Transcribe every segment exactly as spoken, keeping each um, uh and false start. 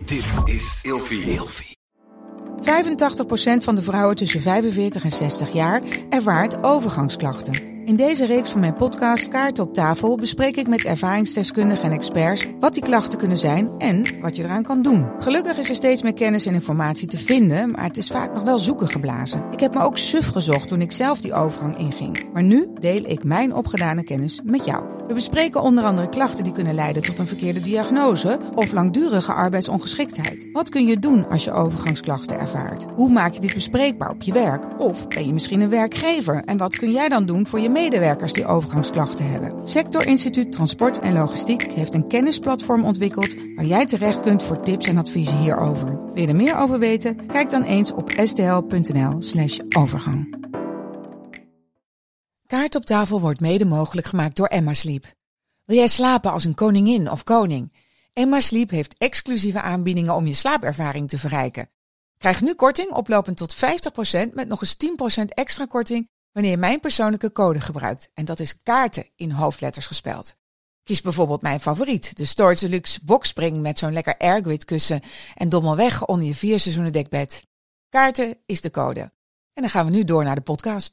Dit is Ilfie. Ilfie. vijfentachtig procent van de vrouwen tussen vijfenveertig en zestig jaar ervaart overgangsklachten. In deze reeks van mijn podcast Kaarten op tafel bespreek ik met ervaringsdeskundigen en experts wat die klachten kunnen zijn en wat je eraan kan doen. Gelukkig is er steeds meer kennis en informatie te vinden, maar het is vaak nog wel zoeken geblazen. Ik heb me ook suf gezocht toen ik zelf die overgang inging. Maar nu deel ik mijn opgedane kennis met jou. We bespreken onder andere klachten die kunnen leiden tot een verkeerde diagnose of langdurige arbeidsongeschiktheid. Wat kun je doen als je overgangsklachten ervaart? Hoe maak je dit bespreekbaar op je werk? Of ben je misschien een werkgever? En wat kun jij dan doen voor je medewerkers die overgangsklachten hebben? Sector Instituut Transport en Logistiek heeft een kennisplatform ontwikkeld waar jij terecht kunt voor tips en adviezen hierover. Wil je er meer over weten? Kijk dan eens op sdl.nl slash overgang. Kaart op tafel wordt mede mogelijk gemaakt door Emma Sleep. Wil jij slapen als een koningin of koning? Emma Sleep heeft exclusieve aanbiedingen om je slaapervaring te verrijken. Krijg nu korting oplopend tot vijftig procent met nog eens tien procent extra korting wanneer je mijn persoonlijke code gebruikt. En dat is kaarten in hoofdletters gespeld. Kies bijvoorbeeld mijn favoriet, de Storage Deluxe Boxspring met zo'n lekker airgrid kussen en dommel weg onder je vier seizoenen dekbed. Kaarten is de code. En dan gaan we nu door naar de podcast.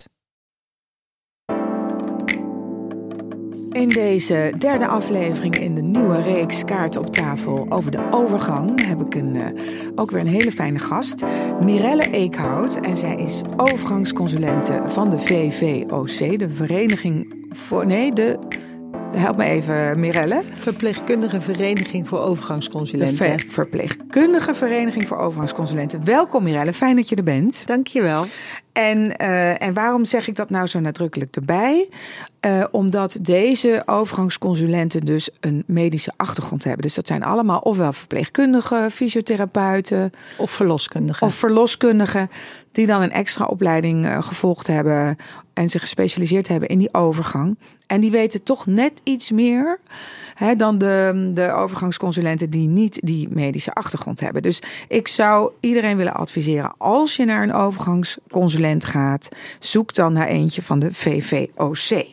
In deze derde aflevering in de nieuwe reeks Kaarten op tafel over de overgang heb ik een, uh, ook weer een hele fijne gast, Mirelle Eekhout. En zij is overgangsconsulente van de V V O C, de Vereniging voor... Nee, de... Help me even, Mirelle. Verpleegkundige Vereniging voor Overgangsconsulenten. De Ver- Verpleegkundige Vereniging voor Overgangsconsulenten. Welkom Mirelle, fijn dat je er bent. Dank je wel. En, uh, en waarom zeg ik dat nou zo nadrukkelijk erbij? Uh, omdat deze overgangsconsulenten dus een medische achtergrond hebben. Dus dat zijn allemaal ofwel verpleegkundigen, fysiotherapeuten. Of verloskundigen. Of verloskundigen die dan een extra opleiding uh, gevolgd hebben en zich gespecialiseerd hebben in die overgang. En die weten toch net iets meer hè, dan de, de overgangsconsulenten die niet die medische achtergrond hebben. Dus ik zou iedereen willen adviseren, als je naar een overgangsconsulent gaat, zoek dan naar eentje van de V V O C. Oké,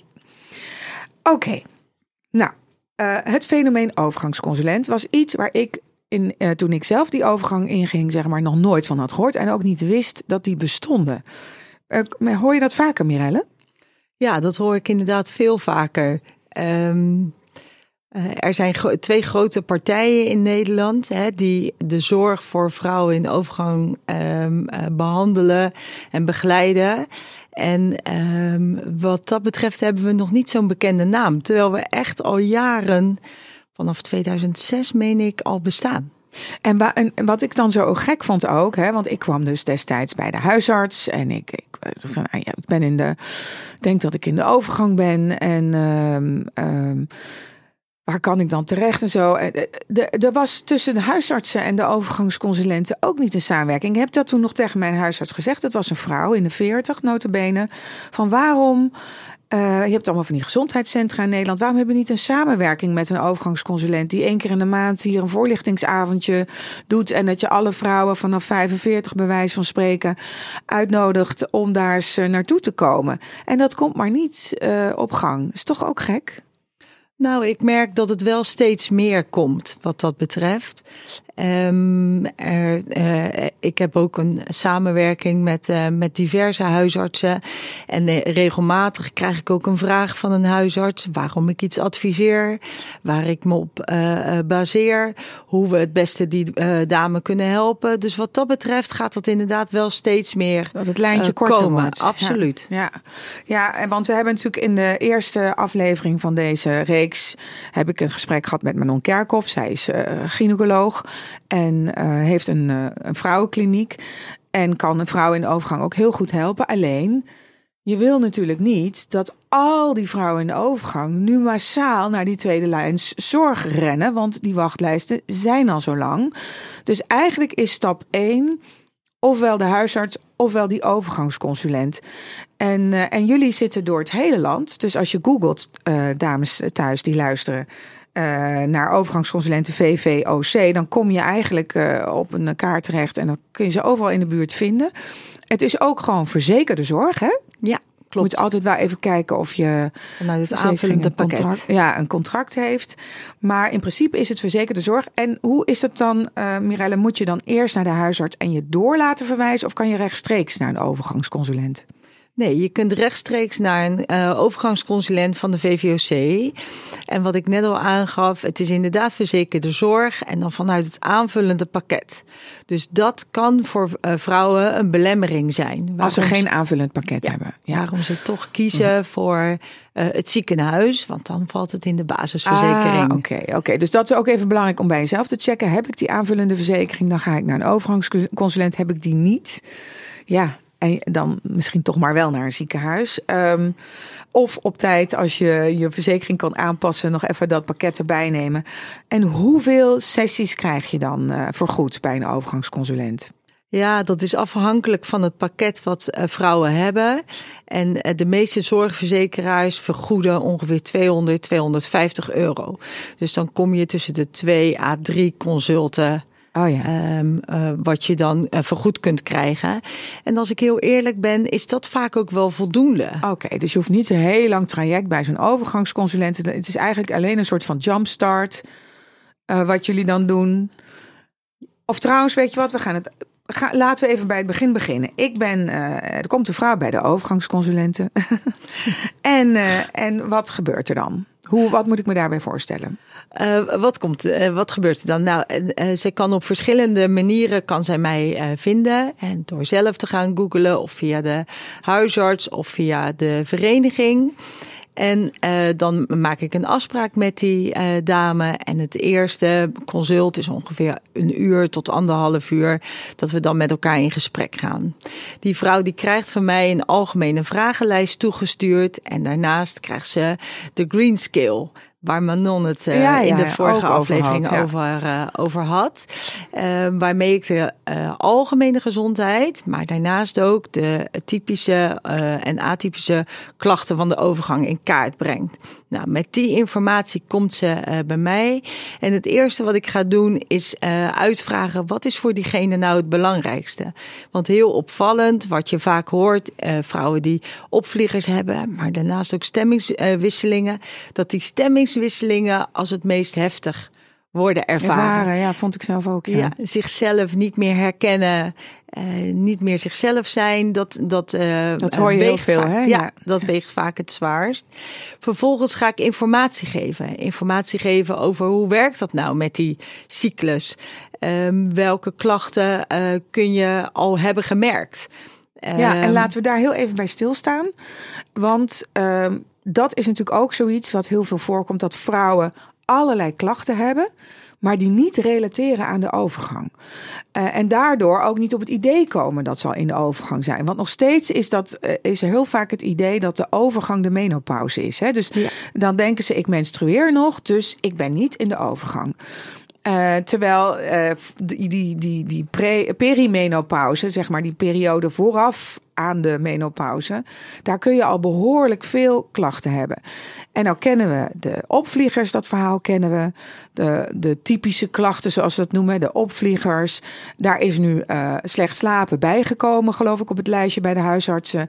okay. nou, uh, het fenomeen overgangsconsulent was iets waar ik in, uh, toen ik zelf die overgang inging, zeg maar, nog nooit van had gehoord en ook niet wist dat die bestonden. Uh, hoor je dat vaker, Mirelle? Ja, dat hoor ik inderdaad veel vaker. Um, uh, er zijn gro- twee grote partijen in Nederland hè, die de zorg voor vrouwen in overgang um, uh, behandelen en begeleiden. En um, wat dat betreft hebben we nog niet zo'n bekende naam. Terwijl we echt al jaren, vanaf tweeduizend zes meen ik, al bestaan. En, wa- en wat ik dan zo gek vond ook, hè, want ik kwam dus destijds bij de huisarts en ik, ik, van, ja, ik ben in de, denk dat ik in de overgang ben en um, um, waar kan ik dan terecht en zo. Er was tussen de huisartsen en de overgangsconsulenten ook niet een samenwerking. Ik heb dat toen nog tegen mijn huisarts gezegd. Dat was een vrouw in de veertig, nota bene. Van waarom... Uh, je hebt allemaal van die gezondheidscentra in Nederland. Waarom hebben we niet een samenwerking met een overgangsconsulent die één keer in de maand hier een voorlichtingsavondje doet en dat je alle vrouwen vanaf vijfenveertig bij wijze van spreken uitnodigt om daar eens naartoe te komen. En dat komt maar niet uh, op gang. Is toch ook gek? Nou, ik merk dat het wel steeds meer komt wat dat betreft. Um, er, uh, ik heb ook een samenwerking met, uh, met diverse huisartsen. En uh, regelmatig krijg ik ook een vraag van een huisarts waarom ik iets adviseer, waar ik me op uh, baseer, hoe we het beste die uh, dame kunnen helpen. Dus wat dat betreft gaat dat inderdaad wel steeds meer dat het lijntje uh, korter komen. wordt. Absoluut. Ja, ja. ja, want we hebben natuurlijk in de eerste aflevering van deze reeks heb ik een gesprek gehad met Manon Kerkhoff. Zij is uh, gynaecoloog. En uh, heeft een, uh, een vrouwenkliniek. En kan een vrouw in de overgang ook heel goed helpen. Alleen, je wil natuurlijk niet dat al die vrouwen in de overgang nu massaal naar die tweede lijns zorg rennen. Want die wachtlijsten zijn al zo lang. Dus eigenlijk is stap één ofwel de huisarts ofwel die overgangsconsulent. En, uh, en jullie zitten door het hele land. Dus als je googelt, uh, dames thuis die luisteren, Uh, naar overgangsconsulenten V V O C, dan kom je eigenlijk uh, op een kaart terecht en dan kun je ze overal in de buurt vinden. Het is ook gewoon verzekerde zorg, hè? Ja, klopt. Moet altijd wel even kijken of je vanuit het aanvullende pakket contract, ja, een contract heeft. Maar in principe is het verzekerde zorg. En hoe is het dan, uh, Mirelle? Moet je dan eerst naar de huisarts en je door laten verwijzen? Of kan je rechtstreeks naar een overgangsconsulent? Nee, je kunt rechtstreeks naar een uh, overgangsconsulent van de V V O C. En wat ik net al aangaf, het is inderdaad verzekerde zorg en dan vanuit het aanvullende pakket. Dus dat kan voor uh, vrouwen een belemmering zijn. Waarom Als ze geen aanvullend pakket ja, hebben. Ja. Waarom ze toch kiezen ja. voor uh, het ziekenhuis, want dan valt het in de basisverzekering. Ah, oké, okay, okay. Dus dat is ook even belangrijk om bij jezelf te checken. Heb ik die aanvullende verzekering, dan ga ik naar een overgangsconsulent. Heb ik die niet? Ja. En dan misschien toch maar wel naar een ziekenhuis. Um, of op tijd, als je je verzekering kan aanpassen, nog even dat pakket erbij nemen. En hoeveel sessies krijg je dan uh, vergoed bij een overgangsconsulent? Ja, dat is afhankelijk van het pakket wat uh, vrouwen hebben. En uh, de meeste zorgverzekeraars vergoeden ongeveer tweehonderd, tweehonderdvijftig euro. Dus dan kom je tussen de twee à drie consulten. Oh ja. Um, uh, wat je dan uh, vergoed kunt krijgen. En als ik heel eerlijk ben, is dat vaak ook wel voldoende. Oké, okay, dus je hoeft niet een heel lang traject bij zo'n overgangsconsulent. Het is eigenlijk alleen een soort van jumpstart. Uh, wat jullie dan doen. Of trouwens, weet je wat, we gaan het... Ga, laten we even bij het begin beginnen. Ik ben, uh, er komt een vrouw bij de overgangsconsulenten. en, uh, en wat gebeurt er dan? Hoe, wat moet ik me daarbij voorstellen? Uh, wat, komt, uh, wat gebeurt er dan? Nou, uh, ze kan op verschillende manieren kan zij mij uh, vinden. En door zelf te gaan googlen of via de huisarts of via de vereniging. En uh, dan maak ik een afspraak met die uh, dame. En het eerste consult is ongeveer een uur tot anderhalf uur. Dat we dan met elkaar in gesprek gaan. Die vrouw die krijgt van mij een algemene vragenlijst toegestuurd. En daarnaast krijgt ze de Green Scale. Waar Manon het uh, ja, ja, in de vorige aflevering over, had, ja. over, uh, over had. Uh, waarmee ik de uh, algemene gezondheid, maar daarnaast ook de typische uh, en atypische klachten van de overgang in kaart breng. Nou, met die informatie komt ze uh, bij mij. En het eerste wat ik ga doen is uh, uitvragen, wat is voor diegene nou het belangrijkste? Want heel opvallend, wat je vaak hoort, uh, vrouwen die opvliegers hebben, maar daarnaast ook stemmingswisselingen, dat die stemmingswisselingen als het meest heftig worden ervaren. ervaren. Ja, vond ik zelf ook. Ja, ja zichzelf niet meer herkennen, uh, niet meer zichzelf zijn. Dat, dat, uh, dat hoor je heel veel, vaak, hè? Ja, ja, dat weegt vaak het zwaarst. Vervolgens ga ik informatie geven. Informatie geven over hoe werkt dat nou met die cyclus. Um, welke klachten uh, kun je al hebben gemerkt. Ja, en laten we daar heel even bij stilstaan. Want um, dat is natuurlijk ook zoiets wat heel veel voorkomt, dat vrouwen allerlei klachten hebben, maar die niet relateren aan de overgang. Uh, en daardoor ook niet op het idee komen dat ze al in de overgang zijn. Want nog steeds is, dat, uh, is er heel vaak het idee dat de overgang de menopauze is. Hè? Dus ja. Dan denken ze, ik menstrueer nog, dus ik ben niet in de overgang. Uh, terwijl uh, die, die, die, die pre, perimenopauze, zeg maar die periode vooraf aan de menopauze, daar kun je al behoorlijk veel klachten hebben. En nou kennen we de opvliegers, dat verhaal kennen we. De, de typische klachten, zoals we dat noemen, de opvliegers. Daar is nu uh, slecht slapen bijgekomen, geloof ik, op het lijstje bij de huisartsen.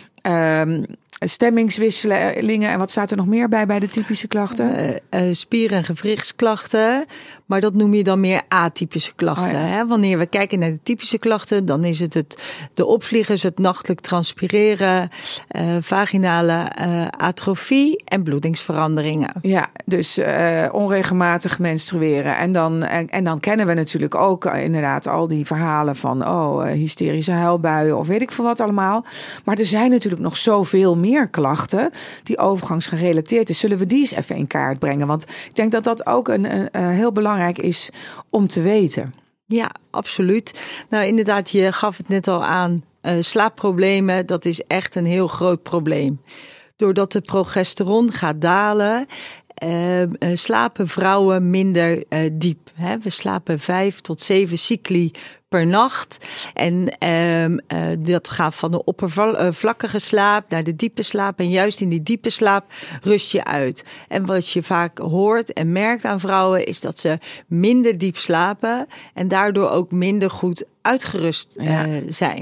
Um, Stemmingswisselingen. En wat staat er nog meer bij bij de typische klachten? Uh, uh, spier- en gewrichtsklachten. Maar dat noem je dan meer atypische klachten. Oh ja. Hè? Wanneer we kijken naar de typische klachten, dan is het, het de opvliegers, het nachtelijk transpireren, uh, vaginale uh, atrofie en bloedingsveranderingen. Ja, dus uh, onregelmatig menstrueren. En dan, en, en dan kennen we natuurlijk ook uh, inderdaad al die verhalen van oh, uh, hysterische huilbuien of weet ik veel wat allemaal. Maar er zijn natuurlijk nog zoveel meer klachten die overgangsgerelateerd is. Zullen we die eens even in kaart brengen? Want ik denk dat dat ook een, een, een heel belangrijk is om te weten. Ja, absoluut. Nou, inderdaad, je gaf het net al aan. Uh, slaapproblemen, dat is echt een heel groot probleem. Doordat de progesteron gaat dalen, uh, uh, slapen vrouwen minder uh, diep. Hè? We slapen vijf tot zeven cycli per nacht. En uh, uh, dat gaat van de oppervlakkige slaap naar de diepe slaap. En juist in die diepe slaap rust je uit. En wat je vaak hoort en merkt aan vrouwen is dat ze minder diep slapen en daardoor ook minder goed uitgerust uh, ja. zijn.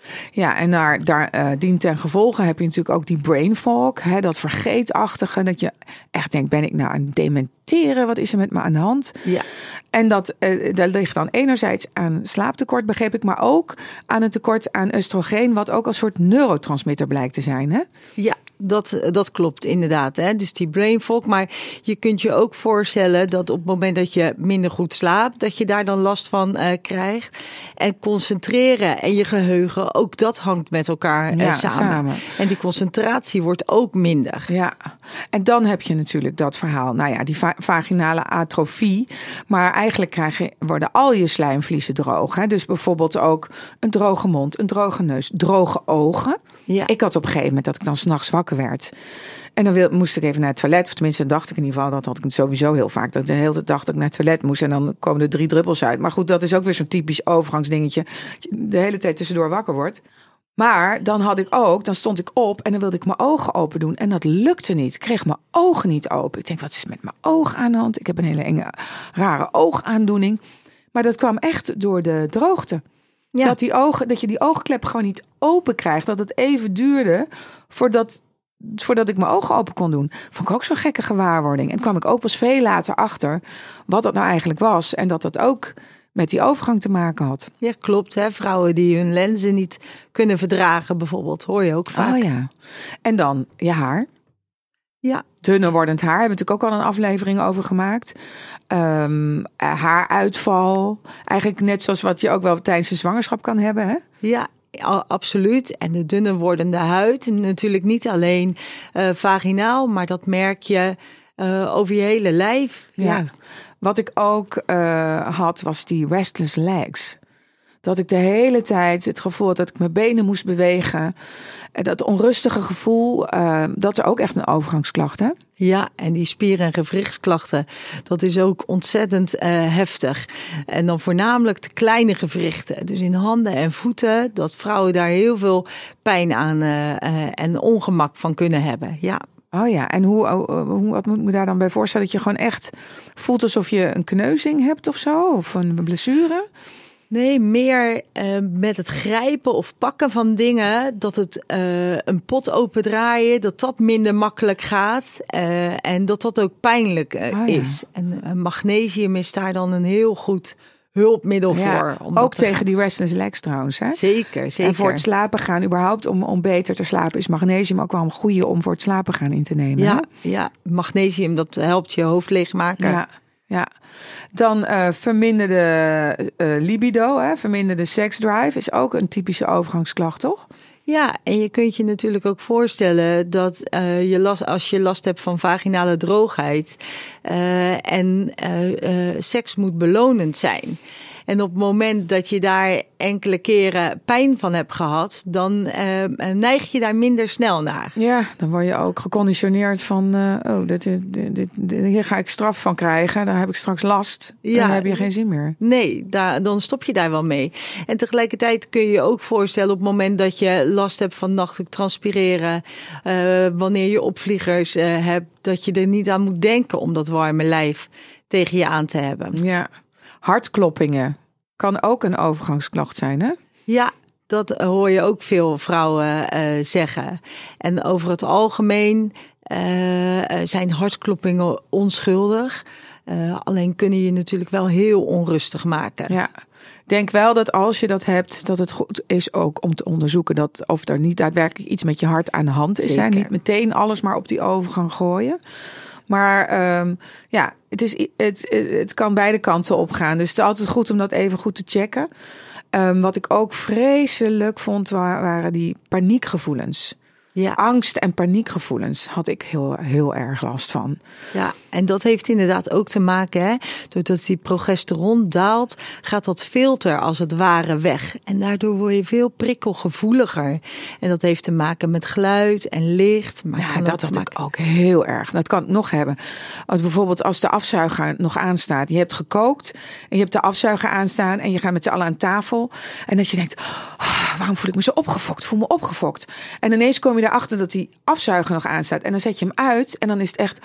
Ja, en daar, daar uh, dient ten gevolge heb je natuurlijk ook die brain fog. Hè, dat vergeetachtige. Dat je echt denkt, ben ik nou aan het dementeren? Wat is er met me aan de hand? Ja. En dat, uh, dat ligt dan enerzijds aan slaaptekort, begreep ik. Maar ook aan een tekort aan oestrogeen. Wat ook als soort neurotransmitter blijkt te zijn. Hè? Ja. Dat, dat klopt inderdaad. Hè? Dus die brain fog. Maar je kunt je ook voorstellen dat op het moment dat je minder goed slaapt, dat je daar dan last van uh, krijgt. En concentreren en je geheugen, ook dat hangt met elkaar uh, ja, samen. samen. En die concentratie wordt ook minder. Ja, en dan heb je natuurlijk dat verhaal. Nou ja, die va- vaginale atrofie. Maar eigenlijk krijg je, worden al je slijmvliezen droog. Hè? Dus bijvoorbeeld ook een droge mond, een droge neus, droge ogen. Ja. Ik had op een gegeven moment dat ik dan 's nachts wakker werd. En dan wil, moest ik even naar het toilet. Of tenminste, dacht ik in ieder geval. Dat had ik sowieso heel vaak. Dat ik de hele tijd dacht dat ik naar het toilet moest. En dan komen er drie druppels uit. Maar goed, dat is ook weer zo'n typisch overgangsdingetje. De hele tijd tussendoor wakker wordt. Maar dan had ik ook, dan stond ik op en dan wilde ik mijn ogen open doen. En dat lukte niet. Ik kreeg mijn ogen niet open. Ik denk, wat is met mijn oog aan de hand? Ik heb een hele enge, rare oogaandoening. Maar dat kwam echt door de droogte. Ja. Dat, die ogen, dat je die oogklep gewoon niet open krijgt. Dat het even duurde voordat, voordat ik mijn ogen open kon doen. Vond ik ook zo'n gekke gewaarwording. En kwam ik ook pas veel later achter wat dat nou eigenlijk was. En dat dat ook met die overgang te maken had. Ja, klopt. Hè? Vrouwen die hun lenzen niet kunnen verdragen bijvoorbeeld, hoor je ook vaak. Oh ja. En dan je haar. Ja. Dunner wordend haar. Hebben we natuurlijk ook al een aflevering over gemaakt. Um, haaruitval. Eigenlijk net zoals wat je ook wel tijdens de zwangerschap kan hebben. Hè? Ja, absoluut. En de dunner wordende huid. Natuurlijk niet alleen uh, vaginaal, maar dat merk je uh, over je hele lijf. Ja. ja. Wat ik ook uh, had, was die restless legs. Dat ik de hele tijd het gevoel had dat ik mijn benen moest bewegen. Dat onrustige gevoel, uh, dat is ook echt een overgangsklacht, hè? Ja, en die spier- en gewrichtsklachten, dat is ook ontzettend uh, heftig. En dan voornamelijk de kleine gewrichten. Dus in handen en voeten, dat vrouwen daar heel veel pijn aan uh, uh, en ongemak van kunnen hebben, ja. Oh ja, en hoe, hoe, wat moet ik me daar dan bij voorstellen? Dat je gewoon echt voelt alsof je een kneuzing hebt of zo? Of een blessure? Nee, meer uh, met het grijpen of pakken van dingen. Dat het uh, een pot opendraaien, dat dat minder makkelijk gaat. Uh, en dat dat ook pijnlijk uh, oh, ja. is. En uh, magnesium is daar dan een heel goed hulpmiddel ja, voor. Om ook tegen gaan. die restless legs trouwens. Hè? Zeker, zeker. En voor het slapen gaan, überhaupt om, om beter te slapen, is magnesium ook wel een goede om voor het slapen gaan in te nemen. Ja, hè? ja, magnesium dat helpt je hoofd leegmaken. Ja, ja. Dan uh, verminderde uh, libido, hè? Verminderde seksdrive is ook een typische overgangsklacht, toch? Ja, en je kunt je natuurlijk ook voorstellen dat uh, je last, als je last hebt van vaginale droogheid uh, en uh, uh, seks moet belonend zijn. En op het moment dat je daar enkele keren pijn van hebt gehad, dan uh, neig je daar minder snel naar. Ja, dan word je ook geconditioneerd van, uh, oh, dit, dit, dit, dit, hier ga ik straf van krijgen. Dan heb ik straks last. Ja, dan heb je geen zin meer. Nee, daar, dan stop je daar wel mee. En tegelijkertijd kun je je ook voorstellen op het moment dat je last hebt van nachtelijk transpireren, uh, wanneer je opvliegers uh, hebt, dat je er niet aan moet denken om dat warme lijf tegen je aan te hebben. Ja. Hartkloppingen kan ook een overgangsklacht zijn, hè? Ja, dat hoor je ook veel vrouwen uh, zeggen. En over het algemeen uh, zijn hartkloppingen onschuldig. Uh, alleen kunnen je natuurlijk wel heel onrustig maken. Ja, denk wel dat als je dat hebt, dat het goed is ook om te onderzoeken dat of er niet daadwerkelijk iets met je hart aan de hand is. Hè? Niet meteen alles maar op die overgang gooien. Maar um, ja, het, is, het, het, het kan beide kanten opgaan. Dus het is altijd goed om dat even goed te checken. Um, wat ik ook vreselijk vond, waren die paniekgevoelens. Ja. Angst en paniekgevoelens had ik heel, heel erg last van. Ja, en dat heeft inderdaad ook te maken, hè, doordat die progesteron daalt, gaat dat filter als het ware weg. En daardoor word je veel prikkelgevoeliger. En dat heeft te maken met geluid en licht. Maar ja, kan dat had maken... ik ook heel erg. Dat kan ik nog hebben. Als bijvoorbeeld als de afzuiger nog aanstaat. Je hebt gekookt en je hebt de afzuiger aanstaan en je gaat met z'n allen aan tafel. En dat je denkt, oh, waarom voel ik me zo opgefokt? Voel me opgefokt. En ineens kom je erachter dat die afzuiger nog aanstaat. En dan zet je hem uit en dan is het echt,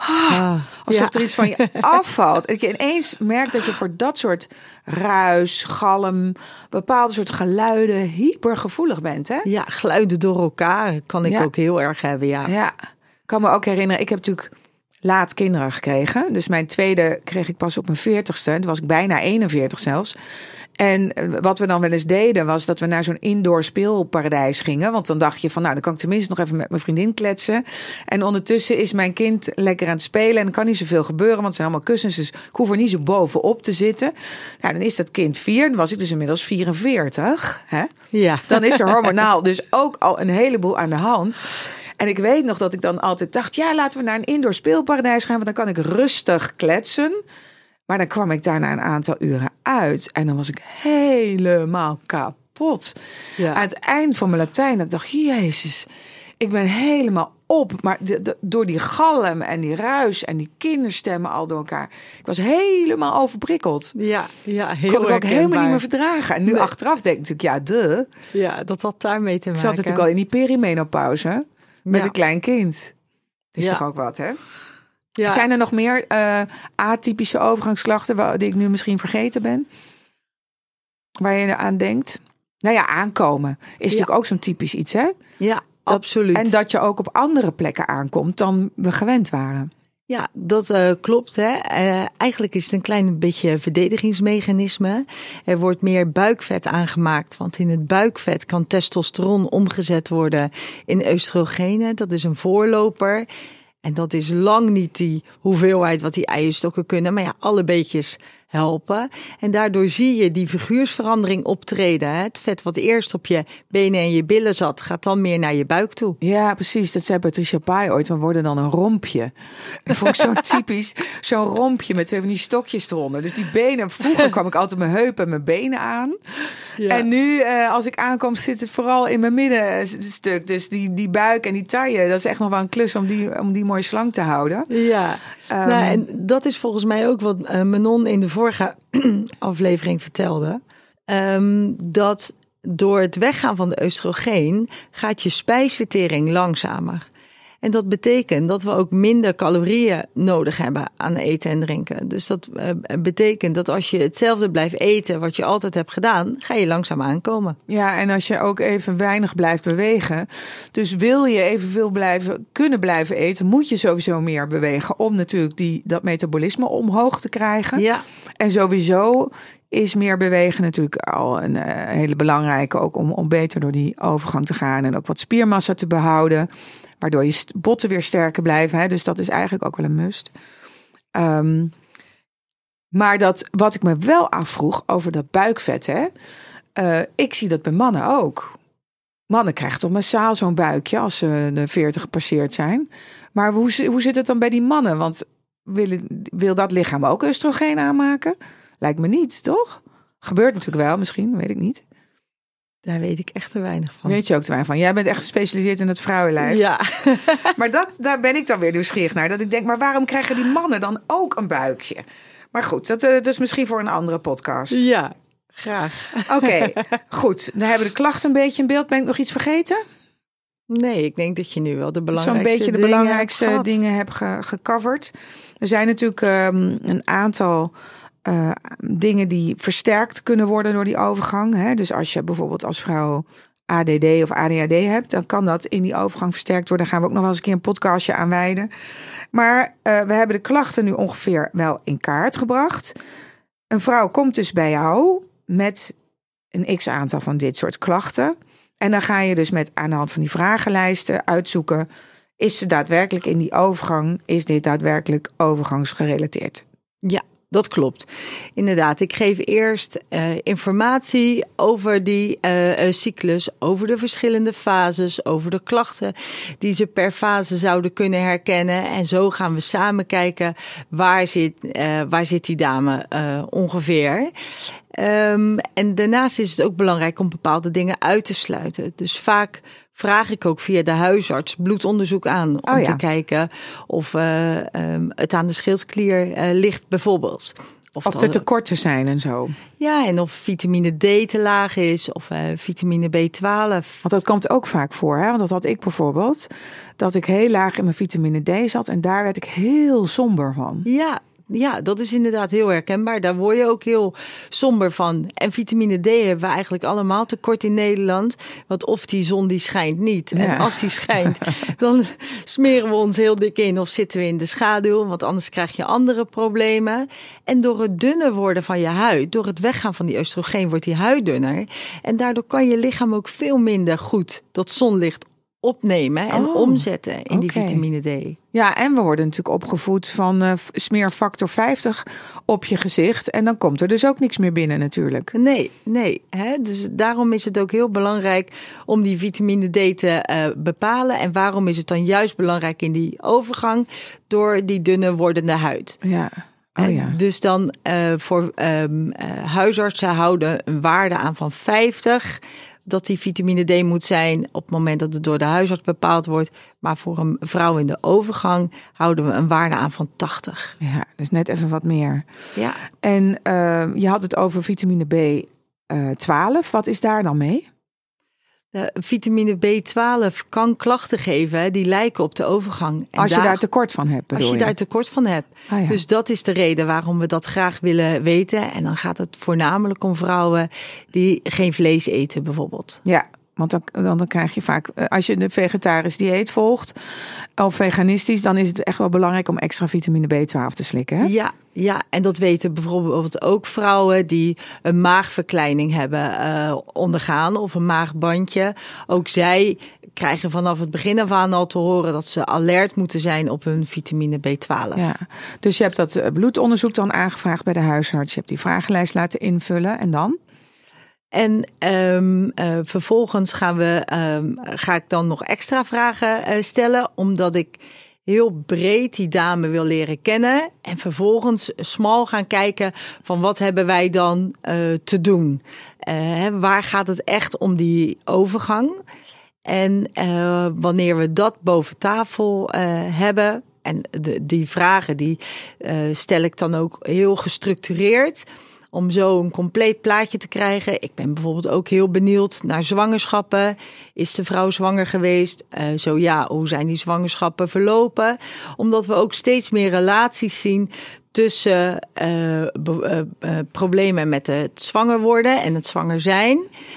Ah, alsof ja. er iets van je afvalt. En je ineens merkt dat je voor dat soort ruis, galm, bepaalde soort geluiden hypergevoelig bent. Hè? Ja, geluiden door elkaar kan ik ja. ook heel erg hebben. Ja. ja, ik kan me ook herinneren. Ik heb natuurlijk laat kinderen gekregen. Dus mijn tweede kreeg ik pas op mijn veertigste. Toen was ik bijna eenenveertig zelfs. En wat we dan wel eens deden, was dat we naar zo'n indoor speelparadijs gingen. Want dan dacht je van, nou, dan kan ik tenminste nog even met mijn vriendin kletsen. En ondertussen is mijn kind lekker aan het spelen. En er kan niet zoveel gebeuren, want het zijn allemaal kussens. Dus ik hoef er niet zo bovenop te zitten. Nou, dan is dat kind vier. Dan was ik dus inmiddels vierenveertig. Hè? Ja. Dan is er hormonaal dus ook al een heleboel aan de hand. En ik weet nog dat ik dan altijd dacht, ja, laten we naar een indoor speelparadijs gaan. Want dan kan ik rustig kletsen. Maar dan kwam ik daar na een aantal uren uit. En dan was ik helemaal kapot. Ja. Aan het eind van mijn Latijn, dat ik dacht, jezus, ik ben helemaal op. Maar de, de, door die galm en die ruis en die kinderstemmen al door elkaar. Ik was helemaal overprikkeld. Ja, ja, heel kon ik ook helemaal niet meer verdragen. En nu nee. achteraf denk ik natuurlijk, ja, de. Ja, dat had daarmee te maken. Ik zat natuurlijk al in die perimenopauze met ja. een klein kind. Dat is ja. toch ook wat, hè? Ja. Zijn er nog meer uh, atypische overgangsklachten die ik nu misschien vergeten ben? Waar je aan denkt? Nou ja, aankomen is ja. natuurlijk ook zo'n typisch iets, hè? Ja, dat, absoluut. En dat je ook op andere plekken aankomt dan we gewend waren. Ja, dat uh, klopt. Hè. Uh, eigenlijk is het een klein beetje verdedigingsmechanisme. Er wordt meer buikvet aangemaakt, want in het buikvet kan testosteron omgezet worden in oestrogenen. Dat is een voorloper. En dat is lang niet die hoeveelheid wat die eierstokken kunnen. Maar ja, alle beetjes helpen. En daardoor zie je die figuursverandering optreden. Het vet wat eerst op je benen en je billen zat, gaat dan meer naar je buik toe. Ja, precies. Dat zei Patricia Pai ooit. We worden dan een rompje. Dat vond ik zo typisch. Zo'n rompje met twee van die stokjes eronder. Dus die benen, vroeger kwam ik altijd mijn heupen en mijn benen aan. Ja. En nu, uh, als ik aankom, zit het vooral in mijn middenstuk. Dus die, die buik en die taille, dat is echt nog wel een klus om die, om die mooi slank te houden. Ja, um, nou, en dat is volgens mij ook wat uh, Manon in de vorige aflevering vertelde. Um, dat door het weggaan van de oestrogeen gaat je spijsvertering langzamer. En dat betekent dat we ook minder calorieën nodig hebben aan eten en drinken. Dus dat uh, betekent dat als je hetzelfde blijft eten wat je altijd hebt gedaan, ga je langzaam aankomen. Ja, en als je ook even weinig blijft bewegen. Dus wil je evenveel blijven, kunnen blijven eten, moet je sowieso meer bewegen om natuurlijk die, dat metabolisme omhoog te krijgen. Ja. En sowieso is meer bewegen natuurlijk al een uh, hele belangrijke, ook om, om beter door die overgang te gaan en ook wat spiermassa te behouden. Waardoor je botten weer sterker blijven. Hè? Dus dat is eigenlijk ook wel een must. Um, maar dat, wat ik me wel afvroeg over dat buikvet. Hè? Uh, ik zie dat bij mannen ook. Mannen krijgen toch massaal zo'n buikje als ze de veertig gepasseerd zijn. Maar hoe, hoe zit het dan bij die mannen? Want wil, wil dat lichaam ook oestrogeen aanmaken? Lijkt me niet, toch? Gebeurt natuurlijk wel, misschien, weet ik niet. Daar weet ik echt te weinig van. Weet je ook te weinig van. Jij bent echt gespecialiseerd in het vrouwenlijf. Ja. Maar dat, daar ben ik dan weer nieuwsgierig naar. Dat ik denk, maar waarom krijgen die mannen dan ook een buikje? Maar goed, dat, dat is misschien voor een andere podcast. Ja, graag. Oké, okay, goed. Dan hebben we de klachten een beetje in beeld. Ben ik nog iets vergeten? Nee, ik denk dat je nu wel de belangrijkste Zo'n beetje de dingen belangrijkste hebt dingen hebt ge- gecoverd. Er zijn natuurlijk um, een aantal Uh, dingen die versterkt kunnen worden door die overgang. Hè? Dus als je bijvoorbeeld als vrouw A D D of A D H D hebt, dan kan dat in die overgang versterkt worden. Daar gaan we ook nog wel eens een keer een podcastje aan wijden. Maar uh, we hebben de klachten nu ongeveer wel in kaart gebracht. Een vrouw komt dus bij jou met een x-aantal van dit soort klachten. En dan ga je dus met aan de hand van die vragenlijsten uitzoeken, is ze daadwerkelijk in die overgang, is dit daadwerkelijk overgangsgerelateerd? Ja. Dat klopt. Inderdaad, ik geef eerst uh, informatie over die uh, uh, cyclus, over de verschillende fases, over de klachten die ze per fase zouden kunnen herkennen. En zo gaan we samen kijken waar zit, uh, waar zit die dame uh, ongeveer. Um, en daarnaast is het ook belangrijk om bepaalde dingen uit te sluiten. Dus vaak vraag ik ook via de huisarts bloedonderzoek aan om oh ja. te kijken of uh, um, het aan de schildklier uh, ligt bijvoorbeeld. Of, of er tekorten zijn en zo. Ja, en of vitamine D te laag is of uh, vitamine B twaalf. Want dat komt ook vaak voor, hè? Want dat had ik bijvoorbeeld. Dat ik heel laag in mijn vitamine D zat en daar werd ik heel somber van. Ja, ja, dat is inderdaad heel herkenbaar. Daar word je ook heel somber van. En vitamine D hebben we eigenlijk allemaal tekort in Nederland. Want of die zon die schijnt niet. Ja. En als die schijnt, dan smeren we ons heel dik in of zitten we in de schaduw. Want anders krijg je andere problemen. En door het dunner worden van je huid, door het weggaan van die oestrogeen, wordt die huid dunner. En daardoor kan je lichaam ook veel minder goed dat zonlicht opnemen en oh, omzetten in okay. die vitamine D. Ja, en we worden natuurlijk opgevoed van uh, smeer factor vijftig op je gezicht. En dan komt er dus ook niks meer binnen natuurlijk. Nee, nee. Hè? Dus daarom is het ook heel belangrijk om die vitamine D te uh, bepalen. En waarom is het dan juist belangrijk in die overgang? Door die dunne wordende huid. Ja. Oh ja. Dus dan uh, voor um, uh, huisartsen houden een waarde aan van vijftig... dat die vitamine D moet zijn op het moment dat het door de huisarts bepaald wordt. Maar voor een vrouw in de overgang houden we een waarde aan van tachtig. Ja, dus net even wat meer. Ja. En uh, je had het over vitamine B twaalf. Wat is daar dan mee? De vitamine B twaalf kan klachten geven die lijken op de overgang. En als je daar, daar tekort van hebt, bedoel Als je, je daar tekort van hebt. Ah, ja. Dus dat is de reden waarom we dat graag willen weten. En dan gaat het voornamelijk om vrouwen die geen vlees eten bijvoorbeeld. Ja, want dan, dan, dan krijg je vaak, als je een vegetarisch dieet volgt of veganistisch, dan is het echt wel belangrijk om extra vitamine B twaalf te slikken. Hè? Ja, ja, en dat weten bijvoorbeeld ook vrouwen die een maagverkleining hebben uh, ondergaan of een maagbandje. Ook zij krijgen vanaf het begin af aan al te horen dat ze alert moeten zijn op hun vitamine B twaalf. Ja, dus je hebt dat bloedonderzoek dan aangevraagd bij de huisarts. Je hebt die vragenlijst laten invullen en dan? En um, uh, vervolgens gaan we, um, ga ik dan nog extra vragen uh, stellen, omdat ik heel breed die dame wil leren kennen. En vervolgens smal gaan kijken van wat hebben wij dan uh, te doen. Uh, waar gaat het echt om die overgang? En uh, wanneer we dat boven tafel uh, hebben, en de, die vragen die uh, stel ik dan ook heel gestructureerd, om zo een compleet plaatje te krijgen. Ik ben bijvoorbeeld ook heel benieuwd naar zwangerschappen. Is de vrouw zwanger geweest? Uh, zo ja, hoe zijn die zwangerschappen verlopen? Omdat we ook steeds meer relaties zien tussen uh, be- uh, uh, problemen met het zwanger worden en het zwanger zijn.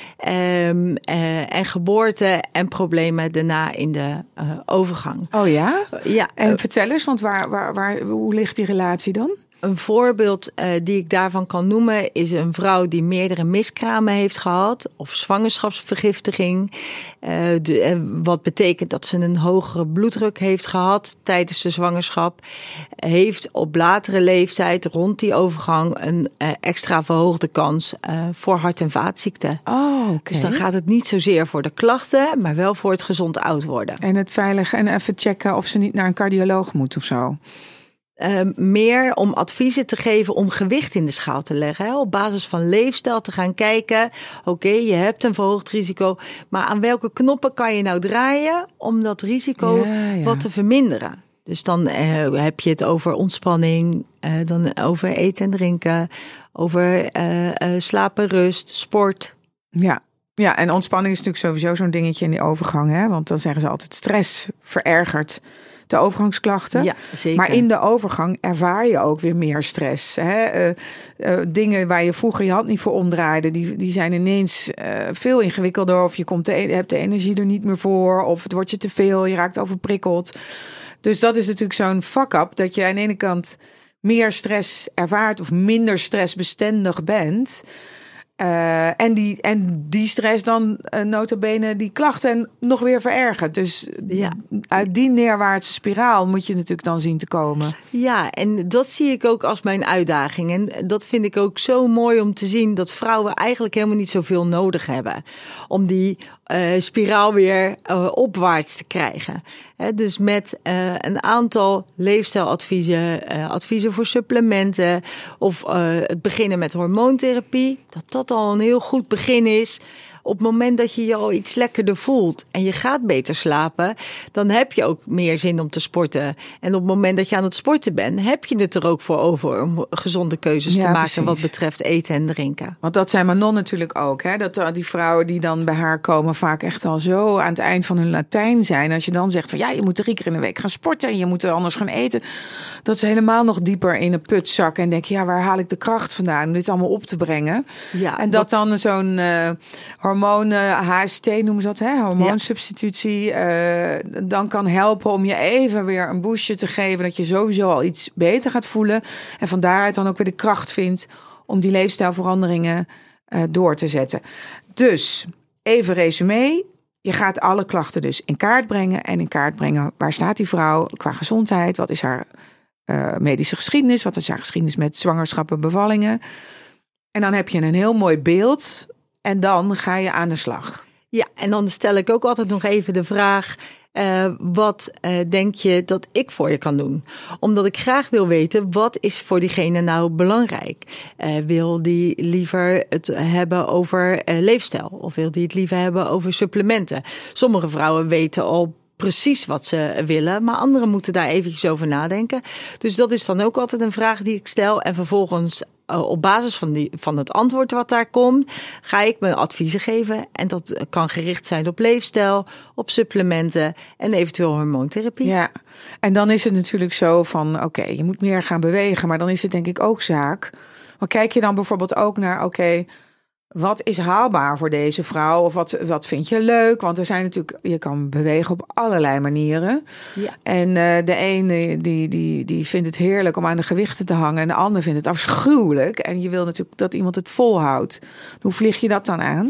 Um, uh, en geboorte en problemen daarna in de uh, overgang. Oh ja? Ja. En uh, vertel eens, want waar, waar, waar, hoe ligt die relatie dan? Een voorbeeld uh, die ik daarvan kan noemen is een vrouw die meerdere miskramen heeft gehad of zwangerschapsvergiftiging. Uh, de, uh, wat betekent dat ze een hogere bloeddruk heeft gehad tijdens de zwangerschap. Heeft op latere leeftijd rond die overgang een uh, extra verhoogde kans uh, voor hart- en vaatziekten. Oh, okay. Dus dan gaat het niet zozeer voor de klachten, maar wel voor het gezond oud worden. En het veilig en even checken of ze niet naar een cardioloog moet of zo. Uh, meer om adviezen te geven om gewicht in de schaal te leggen. Hè? Op basis van leefstijl te gaan kijken. Oké, okay, je hebt een verhoogd risico. Maar aan welke knoppen kan je nou draaien om dat risico ja, ja. wat te verminderen? Dus dan uh, heb je het over ontspanning. Uh, dan over eten en drinken. Over uh, uh, slapen, rust, sport. Ja. Ja, en ontspanning is natuurlijk sowieso zo'n dingetje in die overgang. Hè? Want dan zeggen ze altijd stress verergert de overgangsklachten. Ja, zeker. Maar in de overgang ervaar je ook weer meer stress. Hè? Uh, uh, dingen waar je vroeger je hand niet voor omdraaide, die, die zijn ineens uh, veel ingewikkelder. Of je komt de, hebt de energie er niet meer voor. Of het wordt je te veel, je raakt overprikkeld. Dus dat is natuurlijk zo'n fuck-up, dat je aan de ene kant meer stress ervaart of minder stressbestendig bent. Uh, en, die, en die stress dan uh, nota bene die klachten nog weer verergert. Dus ja. uit die neerwaartse spiraal moet je natuurlijk dan zien te komen. Ja, en dat zie ik ook als mijn uitdaging. En dat vind ik ook zo mooi om te zien dat vrouwen eigenlijk helemaal niet zoveel nodig hebben om die uh, spiraal weer uh, opwaarts te krijgen. He, dus met uh, een aantal leefstijladviezen, uh, adviezen voor supplementen of uh, het beginnen met hormoontherapie, dat dat al een heel goed begin is Op het moment dat je je al iets lekkerder voelt en je gaat beter slapen, dan heb je ook meer zin om te sporten. En op het moment dat je aan het sporten bent, heb je het er ook voor over om gezonde keuzes ja, te maken precies. wat betreft eten en drinken. Want dat zijn Manon natuurlijk ook. Hè? Dat uh, die vrouwen die dan bij haar komen vaak echt al zo aan het eind van hun Latijn zijn. Als je dan zegt van ja, je moet drie keer in de week gaan sporten en je moet anders gaan eten. Dat ze helemaal nog dieper in een put zakken en denken, ja, waar haal ik de kracht vandaan om dit allemaal op te brengen? Ja, en dat, dat dan zo'n uh, hormoon, uh, H S T noemen ze dat, hè? hormoonsubstitutie, uh, dan kan helpen om je even weer een boostje te geven, dat je sowieso al iets beter gaat voelen. En van daaruit dan ook weer de kracht vindt om die leefstijlveranderingen uh, door te zetten. Dus, even resume. Je gaat alle klachten dus in kaart brengen. En in kaart brengen, waar staat die vrouw qua gezondheid? Wat is haar uh, medische geschiedenis? Wat is haar geschiedenis met zwangerschappen, bevallingen? En dan heb je een heel mooi beeld. En dan ga je aan de slag. Ja, en dan stel ik ook altijd nog even de vraag, Uh, wat uh, denk je dat ik voor je kan doen? Omdat ik graag wil weten, wat is voor diegene nou belangrijk? Uh, wil die liever het hebben over uh, leefstijl? Of wil die het liever hebben over supplementen? Sommige vrouwen weten al precies wat ze willen, maar anderen moeten daar eventjes over nadenken. Dus dat is dan ook altijd een vraag die ik stel. En vervolgens uh, op basis van, die, van het antwoord wat daar komt, ga ik mijn adviezen geven. En dat kan gericht zijn op leefstijl, op supplementen en eventueel hormoontherapie. Ja, en dan is het natuurlijk zo van, oké, okay, je moet meer gaan bewegen, maar dan is het denk ik ook zaak. Maar kijk je dan bijvoorbeeld ook naar, oké, okay, wat is haalbaar voor deze vrouw? Of wat, wat vind je leuk? Want er zijn natuurlijk, je kan bewegen op allerlei manieren. Ja. En uh, de ene die, die, die vindt het heerlijk om aan de gewichten te hangen. En de ander vindt het afschuwelijk. En je wil natuurlijk dat iemand het volhoudt. Hoe vlieg je dat dan aan?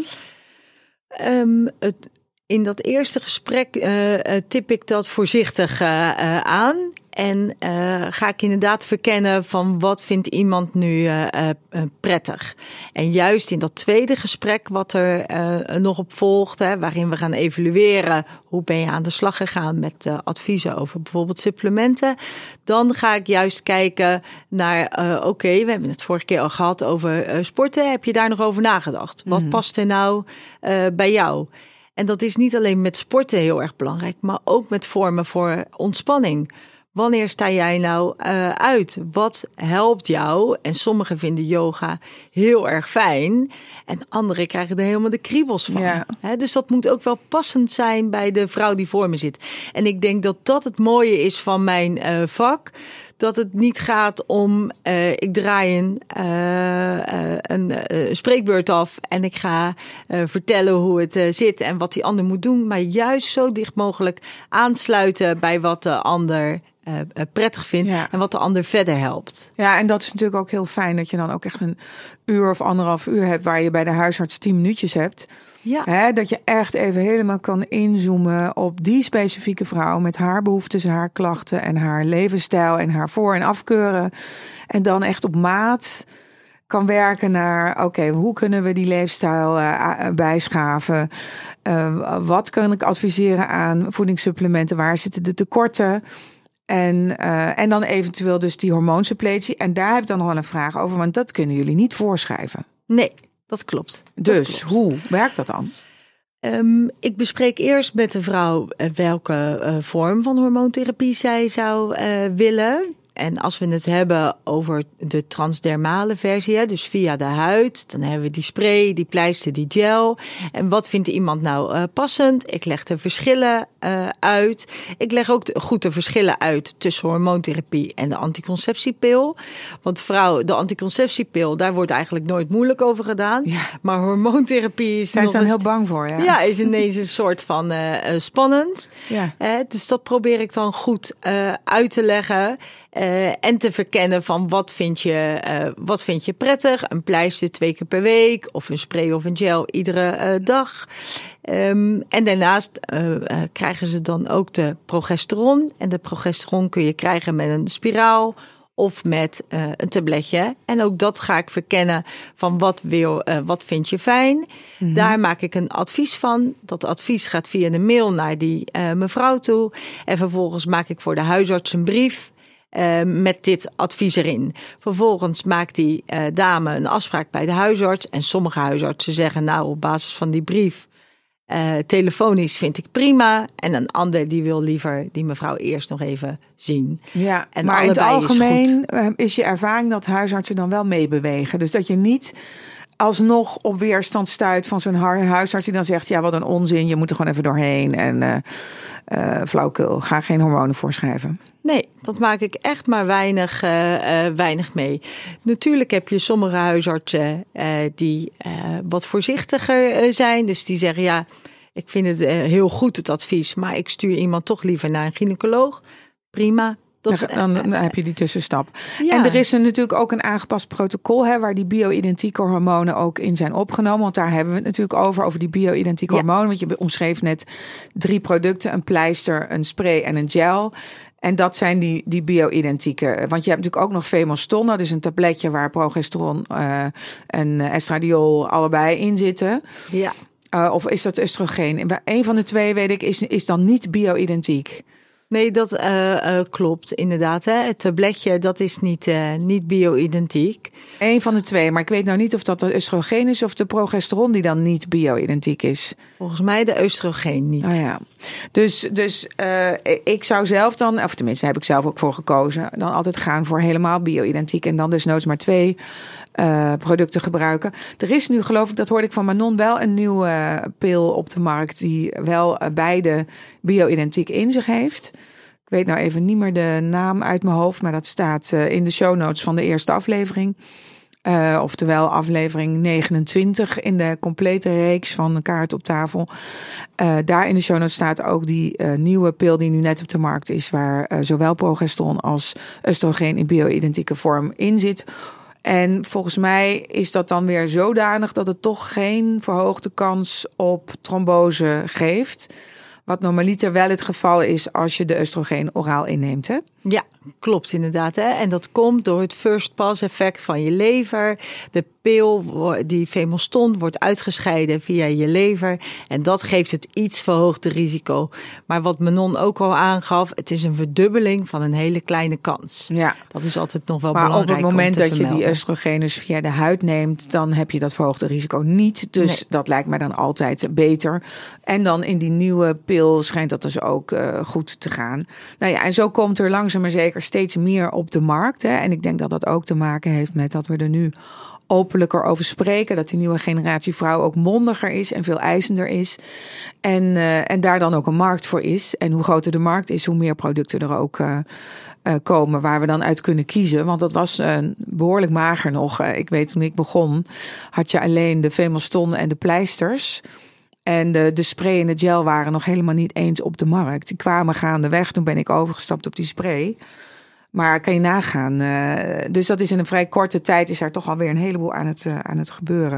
Um, het, in dat eerste gesprek uh, tip ik dat voorzichtig uh, uh, aan. En uh, ga ik inderdaad verkennen van wat vindt iemand nu uh, uh, prettig. En juist in dat tweede gesprek wat er uh, nog op volgt, hè, waarin we gaan evalueren hoe ben je aan de slag gegaan met uh, adviezen over bijvoorbeeld supplementen. Dan ga ik juist kijken naar, uh, oké, okay, we hebben het vorige keer al gehad over uh, sporten. Heb je daar nog over nagedacht? Wat mm-hmm. past er nou uh, bij jou? En dat is niet alleen met sporten heel erg belangrijk, maar ook met vormen voor ontspanning. Wanneer sta jij nou uh, uit? Wat helpt jou? En sommigen vinden yoga heel erg fijn. En anderen krijgen er helemaal de kriebels van. Ja. He, dus dat moet ook wel passend zijn bij de vrouw die voor me zit. En ik denk dat dat het mooie is van mijn uh, vak. Dat het niet gaat om, uh, ik draai een, uh, uh, een uh, spreekbeurt af en ik ga uh, vertellen hoe het uh, zit en wat die ander moet doen. Maar juist zo dicht mogelijk aansluiten bij wat de ander Uh, prettig vindt ja. en wat de ander verder helpt. Ja, en dat is natuurlijk ook heel fijn dat je dan ook echt een uur of anderhalf uur hebt waar je bij de huisarts tien minuutjes hebt. Ja. Hè, dat je echt even helemaal kan inzoomen op die specifieke vrouw met haar behoeftes, haar klachten en haar levensstijl en haar voor- en afkeuren. En dan echt op maat kan werken naar, oké, okay, hoe kunnen we die leefstijl uh, bijschaven? Uh, wat kan ik adviseren aan voedingssupplementen? Waar zitten de tekorten? En, uh, en dan eventueel dus die hormoonsuppletie. En daar heb ik dan nog wel een vraag over, want dat kunnen jullie niet voorschrijven. Nee, dat klopt. Dus dat klopt. Hoe werkt dat dan? Um, ik bespreek eerst met de vrouw uh, welke uh, vorm van hormoontherapie zij zou uh, willen. En als we het hebben over de transdermale versie, hè, dus via de huid, dan hebben we die spray, die pleister, die gel. En wat vindt iemand nou uh, passend? Ik leg de verschillen uh, uit. Ik leg ook de, goed de verschillen uit tussen hormoontherapie en de anticonceptiepil. Want vrouw, de anticonceptiepil, daar wordt eigenlijk nooit moeilijk over gedaan. Ja. Maar hormoontherapie is Zijn nog ze dan heel bang voor, ja? Ja, is ineens een soort van uh, uh, spannend. Ja. Uh, dus dat probeer ik dan goed uh, uit te leggen. Uh, en te verkennen van wat vind je, uh, wat vind je prettig. Een pleister twee keer per week of een spray of een gel iedere uh, dag. Um, en daarnaast uh, uh, krijgen ze dan ook de progesteron. En de progesteron kun je krijgen met een spiraal of met uh, een tabletje. En ook dat ga ik verkennen van wat, wil, uh, wat vind je fijn. Mm-hmm. Daar maak ik een advies van. Dat advies gaat via de mail naar die uh, mevrouw toe. En vervolgens maak ik voor de huisarts een brief. uh, met dit advies erin. Vervolgens maakt die uh, dame een afspraak bij de huisarts. En sommige huisartsen zeggen, nou, op basis van die brief, uh, telefonisch vind ik prima. En een ander die wil liever die mevrouw eerst nog even zien. Ja, en maar in het algemeen is, is je ervaring dat huisartsen dan wel meebewegen. Dus dat je niet alsnog op weerstand stuit van zo'n huisarts die dan zegt, ja, wat een onzin, je moet er gewoon even doorheen. En uh, uh, flauwkul, ga geen hormonen voorschrijven. Nee, dat maak ik echt maar weinig, uh, uh, weinig mee. Natuurlijk heb je sommige huisartsen uh, die uh, wat voorzichtiger uh, zijn. Dus die zeggen, ja, ik vind het uh, heel goed het advies, maar ik stuur iemand toch liever naar een gynaecoloog. Prima. Dat, dan, dan heb je die tussenstap. Ja. En er is er natuurlijk ook een aangepast protocol, hè, waar die bio-identieke hormonen ook in zijn opgenomen. Want daar hebben we het natuurlijk over, over die bio-identieke ja. hormonen. Want je omschreef net drie producten, een pleister, een spray en een gel. En dat zijn die, die bio-identieke. Want je hebt natuurlijk ook nog Femoston. Dat is een tabletje waar progesteron uh, en estradiol allebei in zitten. Ja. Uh, of is dat oestrogeen? Een van de twee, weet ik, is, is dan niet bio-identiek. Nee, dat uh, uh, klopt inderdaad. Hè. Het tabletje, dat is niet, uh, niet bio-identiek. Eén van de twee, maar ik weet nou niet of dat de oestrogeen is of de progesteron die dan niet bio-identiek is. Volgens mij de oestrogeen niet. Oh ja. Dus, dus uh, ik zou zelf dan, of tenminste daar heb ik zelf ook voor gekozen, dan altijd gaan voor helemaal bio-identiek en dan desnoods maar twee uh, producten gebruiken. Er is nu, geloof ik, dat hoorde ik van Manon, wel een nieuwe uh, pil op de markt die wel uh, beide bio-identiek in zich heeft. Ik weet nou even niet meer de naam uit mijn hoofd, maar dat staat uh, in de show notes van de eerste aflevering. Uh, oftewel aflevering negenentwintig in de complete reeks van Kaart op tafel. Uh, daar in de show notes staat ook die uh, nieuwe pil die nu net op de markt is, waar uh, zowel progesteron als oestrogeen in bio-identieke vorm in zit. En volgens mij is dat dan weer zodanig dat het toch geen verhoogde kans op trombose geeft. Wat normaliter wel het geval is als je de oestrogeen oraal inneemt, hè? Ja, klopt inderdaad. Hè? En dat komt door het first pass effect van je lever. De pil, die Femoston, wordt uitgescheiden via je lever. En dat geeft het iets verhoogde risico. Maar wat Manon ook al aangaf, het is een verdubbeling van een hele kleine kans. Ja. Dat is altijd nog wel maar belangrijk. Maar op het moment dat vermelden. je die oestrogenus via de huid neemt, dan heb je dat verhoogde risico niet. Dus nee. Dat lijkt mij dan altijd beter. En dan in die nieuwe pil schijnt dat dus ook uh, goed te gaan. Nou ja, en zo komt er langzaam maar zeker steeds meer op de markt. Hè. En ik denk dat dat ook te maken heeft met dat we er nu openlijker over spreken. Dat die nieuwe generatie vrouw ook mondiger is en veel eisender is. En, uh, en daar dan ook een markt voor is. En hoe groter de markt is, hoe meer producten er ook uh, uh, komen waar we dan uit kunnen kiezen. Want dat was uh, behoorlijk mager nog. Uh, ik weet toen ik begon, had je alleen de Femoston en de pleisters. En de, de spray en de gel waren nog helemaal niet eens op de markt. Die kwamen gaandeweg. Toen ben ik overgestapt op die spray. Maar kan je nagaan. Uh, dus dat is in een vrij korte tijd is daar toch alweer een heleboel aan het, uh, aan het gebeuren.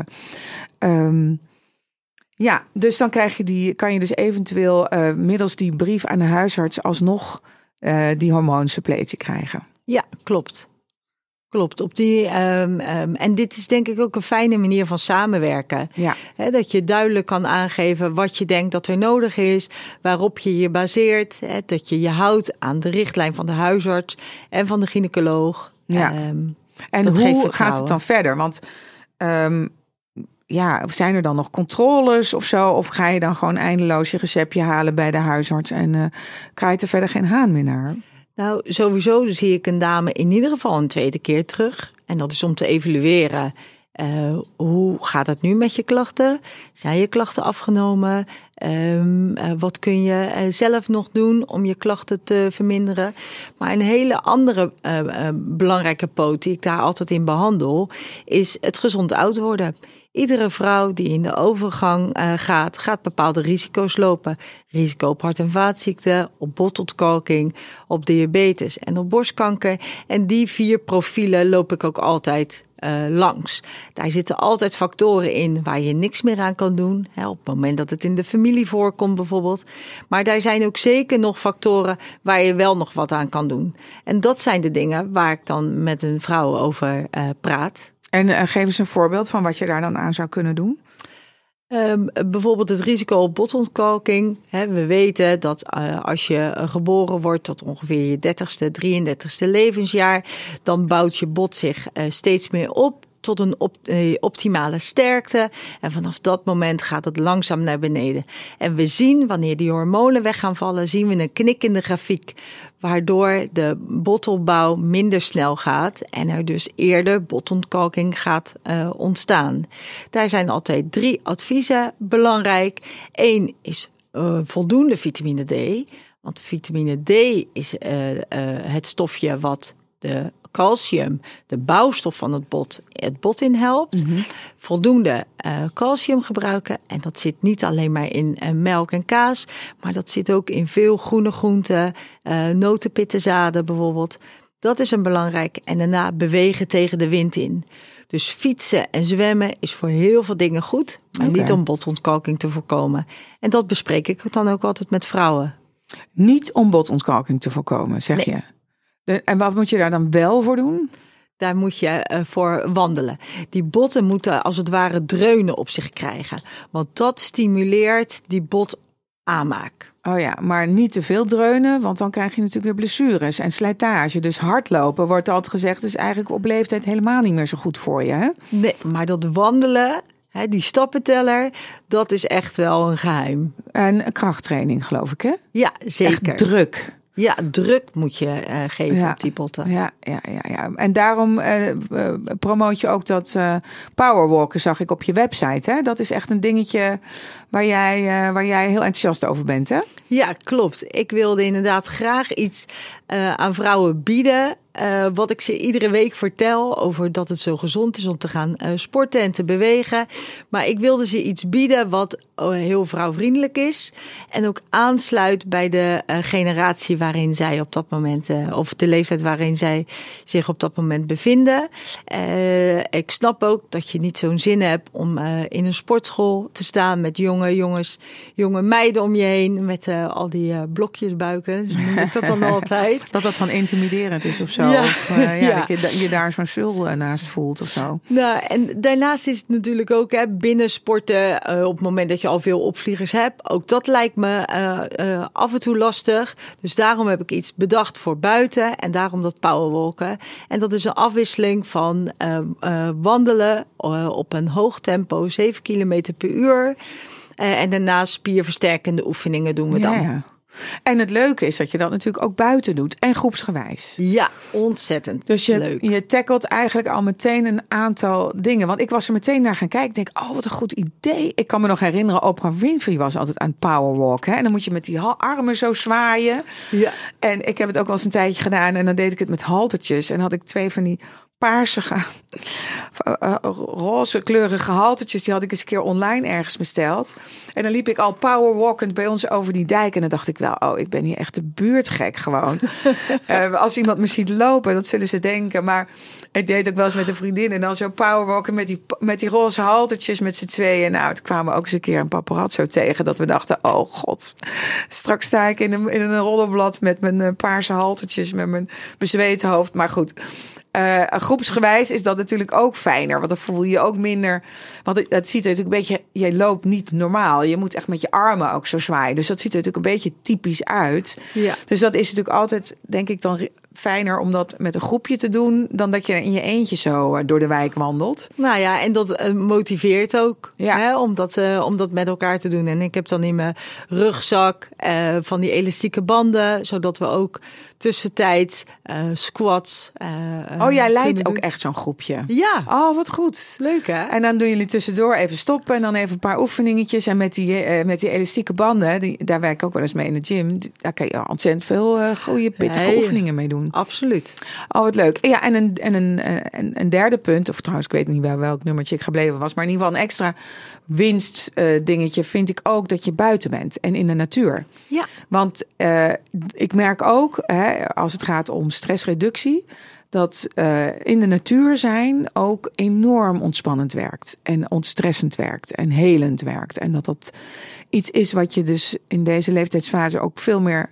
Um, ja, dus dan krijg je die, kan je dus eventueel uh, middels die brief aan de huisarts alsnog uh, die hormoonsuppletie krijgen. Ja, klopt. Klopt. Op die, um, um, en dit is denk ik ook een fijne manier van samenwerken. Ja. He, dat je duidelijk kan aangeven wat je denkt dat er nodig is, waarop je je baseert. He, dat je je houdt aan de richtlijn van de huisarts en van de gynaecoloog. Ja. Um, en hoe gaat het dan verder? Want um, ja, zijn er dan nog controles of zo? Of ga je dan gewoon eindeloos je receptje halen bij de huisarts en uh, krijg je er verder geen haan meer naar? Nou, sowieso zie ik een dame in ieder geval een tweede keer terug. En dat is om te evalueren. Uh, hoe gaat het nu met je klachten? Zijn je klachten afgenomen? Um, uh, wat kun je uh, zelf nog doen om je klachten te verminderen? Maar een hele andere uh, uh, belangrijke poot die ik daar altijd in behandel, is het gezond oud worden. Iedere vrouw die in de overgang uh, gaat, gaat bepaalde risico's lopen. Risico op hart- en vaatziekten, op botontkalking, op diabetes en op borstkanker. En die vier profielen loop ik ook altijd uh, langs. Daar zitten altijd factoren in waar je niks meer aan kan doen. Hè, op het moment dat het in de familie voorkomt bijvoorbeeld. Maar daar zijn ook zeker nog factoren waar je wel nog wat aan kan doen. En dat zijn de dingen waar ik dan met een vrouw over uh, praat. En uh, geef eens een voorbeeld van wat je daar dan aan zou kunnen doen. Um, bijvoorbeeld het risico op botontkalking. He, we weten dat uh, als je uh, geboren wordt tot ongeveer je dertigste, drieëndertigste levensjaar, dan bouwt je bot zich uh, steeds meer op tot een op, uh, optimale sterkte. En vanaf dat moment gaat het langzaam naar beneden. En we zien, wanneer die hormonen weg gaan vallen, zien we een knik in de grafiek, waardoor de botopbouw minder snel gaat en er dus eerder botontkalking gaat uh, ontstaan. Daar zijn altijd drie adviezen belangrijk. Eén is uh, voldoende vitamine D. Want vitamine D is uh, uh, het stofje wat de calcium, de bouwstof van het bot, het bot in helpt. Mm-hmm. Voldoende uh, calcium gebruiken. En dat zit niet alleen maar in uh, melk en kaas, maar dat zit ook in veel groene groenten, uh, notenpittenzaden bijvoorbeeld. Dat is een belangrijk. En daarna bewegen tegen de wind in. Dus fietsen en zwemmen is voor heel veel dingen goed, maar okay. niet om botontkalking te voorkomen. En dat bespreek ik dan ook altijd met vrouwen. Niet om botontkalking te voorkomen, zeg nee. je? De, en wat moet je daar dan wel voor doen? Daar moet je uh, voor wandelen. Die botten moeten als het ware dreunen op zich krijgen. Want dat stimuleert die botaanmaak. Oh ja, maar niet te veel dreunen, want dan krijg je natuurlijk weer blessures en slijtage. Dus hardlopen, wordt altijd gezegd, is eigenlijk op leeftijd helemaal niet meer zo goed voor je. Hè? Nee, maar dat wandelen, hè, die stappenteller, dat is echt wel een geheim. En krachttraining, geloof ik, hè? Ja, zeker. Echt druk. Ja, druk moet je uh, geven ja, op die botten. Ja, ja, ja, ja. En daarom uh, uh, promoot je ook dat uh, powerwalken, zag ik op je website. Hè? Dat is echt een dingetje waar jij, uh, waar jij heel enthousiast over bent, hè? Ja, klopt. Ik wilde inderdaad graag iets uh, aan vrouwen bieden. Uh, wat ik ze iedere week vertel over dat het zo gezond is om te gaan uh, sporten en te bewegen. Maar ik wilde ze iets bieden wat uh, heel vrouwvriendelijk is. En ook aansluit bij de uh, generatie waarin zij op dat moment, uh, of de leeftijd waarin zij zich op dat moment bevinden. Uh, ik snap ook dat je niet zo'n zin hebt om uh, in een sportschool te staan met jonge jongens, jonge meiden om je heen. Met uh, al die uh, blokjesbuiken. Zo noem ik dat dan altijd. Dat dat dan intimiderend is of zo. Ja. Of uh, ja, ja. dat je, je daar zo'n sul naast voelt of zo. Nou, en daarnaast is het natuurlijk ook hè, binnen sporten, uh, op het moment dat je al veel opvliegers hebt. Ook dat lijkt me uh, uh, af en toe lastig. Dus daarom heb ik iets bedacht voor buiten. En daarom dat powerwalken. En dat is een afwisseling van uh, uh, wandelen uh, op een hoog tempo, zeven kilometer per uur. Uh, en daarnaast spierversterkende oefeningen doen we dan. Ja, ja. En het leuke is dat je dat natuurlijk ook buiten doet en groepsgewijs. Ja, ontzettend dus je, leuk. je tackelt eigenlijk al meteen een aantal dingen. Want ik was er meteen naar gaan kijken. Ik denk, oh, wat een goed idee. Ik kan me nog herinneren, Oprah Winfrey was altijd aan powerwalk. Hè? En dan moet je met die armen zo zwaaien. Ja. En ik heb het ook wel eens een tijdje gedaan. En dan deed ik het met haltertjes. En had ik twee van die paarse, uh, roze kleurige haltertjes. Die had ik eens een keer online ergens besteld. En dan liep ik al powerwalkend bij ons over die dijk. En dan dacht ik wel, oh, ik ben hier echt de buurtgek gewoon. uh, als iemand me ziet lopen, dat zullen ze denken. Maar ik deed ook wel eens met een vriendin. En dan zo powerwalken met die, met die roze haltertjes met z'n tweeën. Nou, het kwamen ook eens een keer een paparazzo tegen. Dat we dachten, oh god. Straks sta ik in een, in een rollenblad met mijn paarse haltertjes. Met mijn bezweet hoofd. Maar goed. Uh, groepsgewijs is dat natuurlijk ook fijner. Want dan voel je je ook minder. Want het, het ziet er natuurlijk een beetje. Je loopt niet normaal. Je moet echt met je armen ook zo zwaaien. Dus dat ziet er natuurlijk een beetje typisch uit. Ja. Dus dat is natuurlijk altijd, denk ik, dan fijner om dat met een groepje te doen. Dan dat je in je eentje zo door de wijk wandelt. Nou ja, en dat uh, motiveert ook. Ja. Hè, om, dat, uh, om dat met elkaar te doen. En ik heb dan in mijn rugzak uh, van die elastieke banden. Zodat we ook tussentijds uh, squats. Uh, oh, jij leidt doen. ook echt zo'n groepje. Ja. Oh, wat goed. Leuk, hè? En dan doen jullie tussendoor even stoppen en dan even een paar oefeningetjes. En met die, uh, met die elastieke banden, die, daar werk ik ook wel eens mee in de gym. Daar kan je ontzettend veel uh, goede, pittige nee, oefeningen mee doen. Absoluut. Oh, wat leuk. Ja, en een, en een, een, een derde punt, of trouwens, ik weet niet bij welk nummertje ik gebleven was, maar in ieder geval een extra winst uh, dingetje vind ik ook dat je buiten bent en in de natuur. Ja. Want uh, ik merk ook, hè, als het gaat om stressreductie, dat uh, in de natuur zijn ook enorm ontspannend werkt. En ontstressend werkt en helend werkt. En dat dat iets is wat je dus in deze leeftijdsfase ook veel meer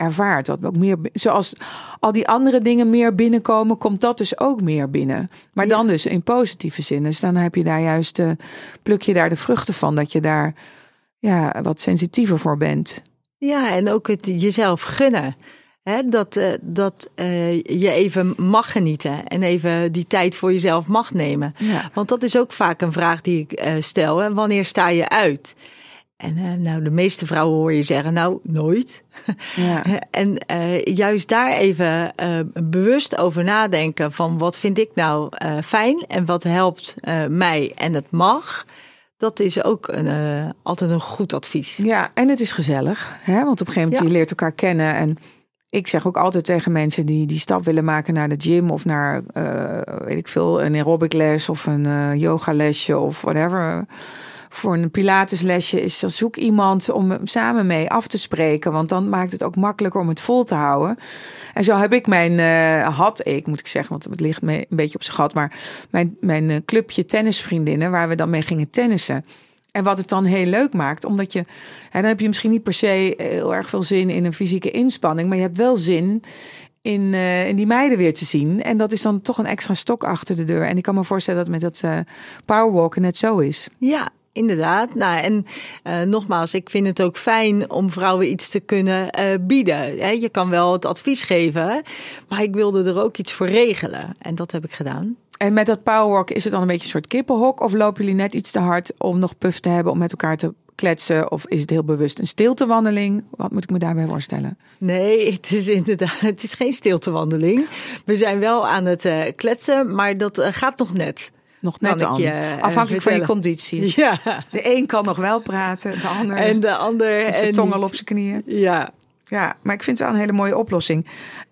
ervaart. Wat ook meer, zoals al die andere dingen meer binnenkomen, komt dat dus ook meer binnen. Maar ja. dan dus in positieve zin. Dus dan heb je daar juist, uh, pluk je daar de vruchten van, dat je daar ja, wat sensitiever voor bent. Ja, en ook het jezelf gunnen. Hè, dat uh, dat uh, je even mag genieten en even die tijd voor jezelf mag nemen. Ja. Want dat is ook vaak een vraag die ik uh, stel. Hè. Wanneer sta je uit? En uh, nou, de meeste vrouwen hoor je zeggen, nou, nooit. Ja. En uh, juist daar even uh, bewust over nadenken van wat vind ik nou uh, fijn en wat helpt uh, mij en het mag. Dat is ook een, uh, altijd een goed advies. Ja, en het is gezellig. Hè? Want op een gegeven moment ja. je leert elkaar kennen. En ik zeg ook altijd tegen mensen die die stap willen maken naar de gym of naar, uh, weet ik veel, een aerobic les of een uh, yogalesje of whatever. Voor een pilateslesje is, dan zoek iemand om samen mee af te spreken. Want dan maakt het ook makkelijker om het vol te houden. En zo heb ik mijn, uh, had ik, moet ik zeggen, want het ligt me een beetje op zijn gat. Maar mijn, mijn uh, clubje tennisvriendinnen, waar we dan mee gingen tennissen. En wat het dan heel leuk maakt, omdat je, hè, dan heb je misschien niet per se heel erg veel zin in een fysieke inspanning. Maar je hebt wel zin in, uh, in die meiden weer te zien. En dat is dan toch een extra stok achter de deur. En ik kan me voorstellen dat met dat uh, powerwalken net zo is. Ja. Inderdaad. Nou, en uh, nogmaals, ik vind het ook fijn om vrouwen iets te kunnen uh, bieden. Hè? Je kan wel het advies geven, maar ik wilde er ook iets voor regelen. En dat heb ik gedaan. En met dat powerwalk is het dan een beetje een soort kippenhok? Of lopen jullie net iets te hard om nog puff te hebben om met elkaar te kletsen? Of is het heel bewust een stiltewandeling? Wat moet ik me daarbij voorstellen? Nee, het is inderdaad, het is geen stiltewandeling. We zijn wel aan het uh, kletsen, maar dat uh, gaat nog net. Nog net aan. Je, Afhankelijk vertellen. van je conditie. Ja. De een kan nog wel praten, de ander en de ander is zijn tong niet. al op zijn knieën. Ja. Ja, maar ik vind het wel een hele mooie oplossing.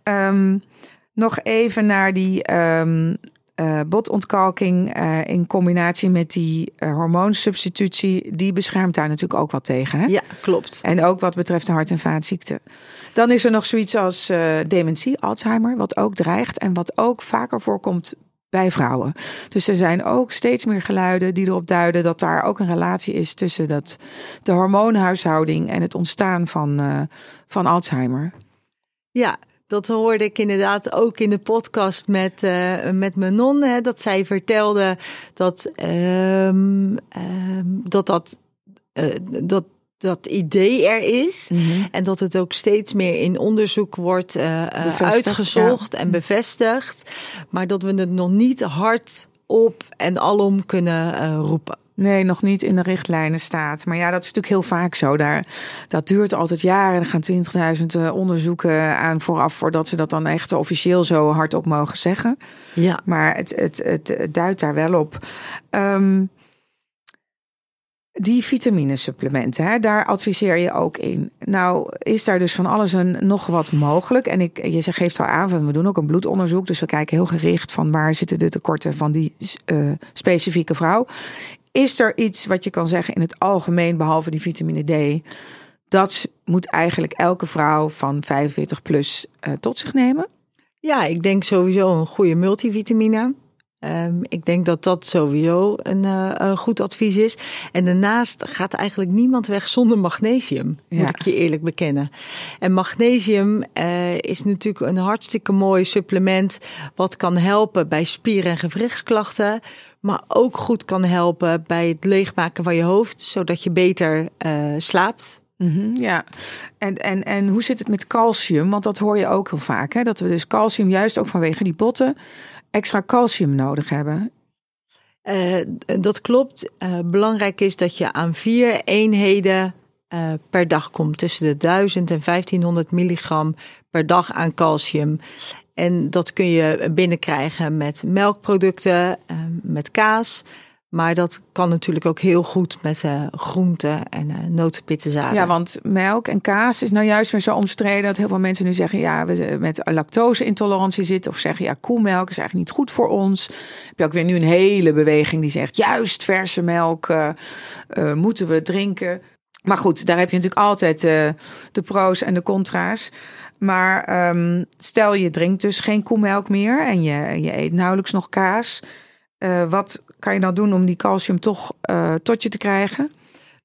Um, nog even naar die um, uh, botontkalking uh, in combinatie met die uh, hormoonsubstitutie. Die beschermt daar natuurlijk ook wat tegen. Hè? Ja, klopt. En ook wat betreft de hart- en vaatziekten. Dan is er nog zoiets als uh, dementie, Alzheimer, wat ook dreigt en wat ook vaker voorkomt bij vrouwen. Dus er zijn ook steeds meer geluiden die erop duiden dat daar ook een relatie is tussen dat, de hormoonhuishouding en het ontstaan van, uh, van Alzheimer. Ja, dat hoorde ik inderdaad ook in de podcast met, uh, met Manon. Hè, dat zij vertelde dat um, um, dat, dat, uh, dat dat idee er is. Mm-hmm. En dat het ook steeds meer in onderzoek wordt uh, uitgezocht ja. en bevestigd. Maar dat we het nog niet hardop en alom kunnen uh, roepen. Nee, nog niet in de richtlijnen staat. Maar ja, dat is natuurlijk heel vaak zo. Daar, dat duurt altijd jaren. Er gaan twintigduizend uh, onderzoeken aan vooraf voordat ze dat dan echt officieel zo hardop mogen zeggen. Ja. Maar het, het, het, het duidt daar wel op. Um, Die vitaminesupplementen, hè, daar adviseer je ook in. Nou, is daar dus van alles en nog wat mogelijk. En ik, je geeft al aan, van, we doen ook een bloedonderzoek. Dus we kijken heel gericht van waar zitten de tekorten van die uh, specifieke vrouw. Is er iets wat je kan zeggen in het algemeen, behalve die vitamine D? Dat moet eigenlijk elke vrouw van vijfenveertig plus uh, tot zich nemen? Ja, ik denk sowieso een goede multivitamine. Um, ik denk dat dat sowieso een, uh, een goed advies is. En daarnaast gaat eigenlijk niemand weg zonder magnesium, moet ja. ik je eerlijk bekennen. En magnesium uh, is natuurlijk een hartstikke mooi supplement wat kan helpen bij spier- en gewrichtsklachten, maar ook goed kan helpen bij het leegmaken van je hoofd, zodat je beter uh, slaapt. Mm-hmm, ja, en, en, en hoe zit het met calcium? Want dat hoor je ook heel vaak, hè? Dat we dus calcium juist ook vanwege die botten extra calcium nodig hebben. Uh, dat klopt. Uh, belangrijk is dat je aan vier eenheden uh, per dag komt. Tussen de duizend en vijftienhonderd milligram per dag aan calcium. En dat kun je binnenkrijgen met melkproducten, uh, met kaas. Maar dat kan natuurlijk ook heel goed met uh, groenten en uh, notenpittenzaden. Ja, want melk en kaas is nou juist weer zo omstreden dat heel veel mensen nu zeggen, ja, we met lactose-intolerantie zitten. Of zeggen, ja, koemelk is eigenlijk niet goed voor ons. Heb je ook weer nu een hele beweging die zegt, juist verse melk uh, uh, moeten we drinken. Maar goed, daar heb je natuurlijk altijd uh, de pro's en de contra's. Maar um, stel je drinkt dus geen koemelk meer en je, je eet nauwelijks nog kaas. Uh, wat kan je dan doen om die calcium toch uh, tot je te krijgen?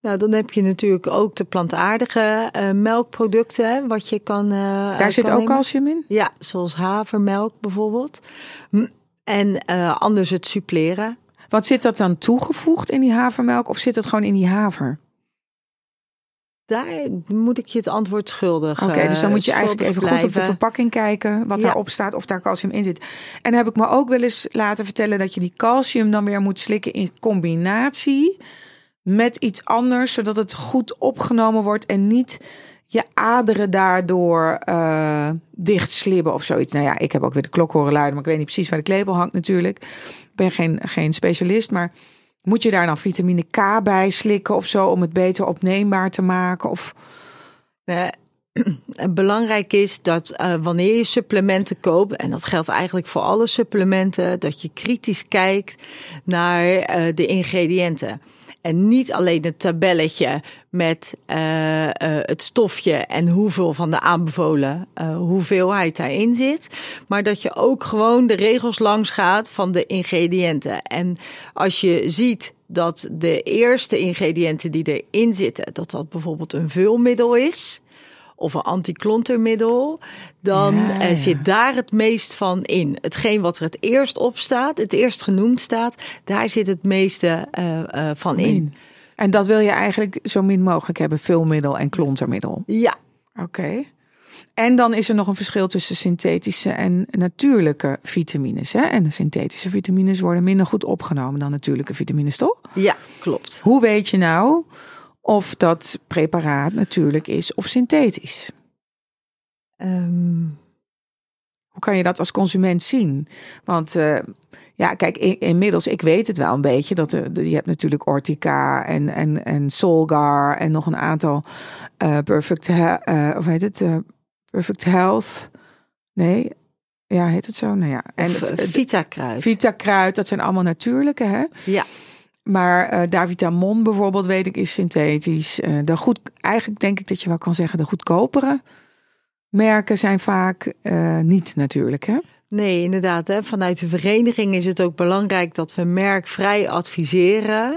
Nou, dan heb je natuurlijk ook de plantaardige uh, melkproducten, hè, wat je kan. Uh, Daar zit kan ook nemen. calcium in? Ja, zoals havermelk bijvoorbeeld. En uh, anders het suppleren. Wat zit dat dan toegevoegd in die havermelk of zit het gewoon in die haver? Daar moet ik je het antwoord schuldig. Oké, okay, dus dan moet je eigenlijk even blijven. goed op de verpakking kijken wat ja. daarop staat, of daar calcium in zit. En dan heb ik me ook wel eens laten vertellen dat je die calcium dan weer moet slikken in combinatie met iets anders, zodat het goed opgenomen wordt en niet je aderen daardoor uh, dicht slibben of zoiets. Nou ja, ik heb ook weer de klok horen luiden, maar ik weet niet precies waar de klepel hangt natuurlijk. Ik ben geen, geen specialist, maar moet je daar dan vitamine K bij slikken of zo om het beter opneembaar te maken? Of nee. Belangrijk is dat uh, wanneer je supplementen koopt, en dat geldt eigenlijk voor alle supplementen, dat je kritisch kijkt naar uh, de ingrediënten. En niet alleen het tabelletje met uh, uh, het stofje en hoeveel van de aanbevolen uh, hoeveelheid daarin zit. Maar dat je ook gewoon de regels langs gaat van de ingrediënten. En als je ziet dat de eerste ingrediënten die erin zitten, dat dat bijvoorbeeld een vulmiddel is of een antiklontermiddel, dan ja, ja. Uh, zit daar het meest van in. Hetgeen wat er het eerst op staat, het eerst genoemd staat, daar zit het meeste uh, uh, van in. in. En dat wil je eigenlijk zo min mogelijk hebben, vulmiddel en klontermiddel? Ja. Oké. Okay. En dan is er nog een verschil tussen synthetische en natuurlijke vitamines. Hè? En de synthetische vitamines worden minder goed opgenomen dan natuurlijke vitamines, toch? Ja, klopt. Hoe weet je nou of dat preparaat natuurlijk is of synthetisch? Um... Hoe kan je dat als consument zien? Want uh, ja, kijk, in, inmiddels, ik weet het wel een beetje. Dat er, je hebt natuurlijk Ortica en, en, en Solgar en nog een aantal uh, Perfect, uh, of heet het? Uh, Perfect Health. Nee, ja, heet het zo? Nou ja. En uh, Vitakruid. Vitakruid, dat zijn allemaal natuurlijke, hè? Ja. Maar uh, Davitamon bijvoorbeeld, weet ik, is synthetisch. Uh, de goed, eigenlijk denk ik dat je wel kan zeggen, de goedkopere merken zijn vaak uh, niet natuurlijk, hè? Nee, inderdaad. Hè. Vanuit de vereniging is het ook belangrijk dat we merkvrij adviseren.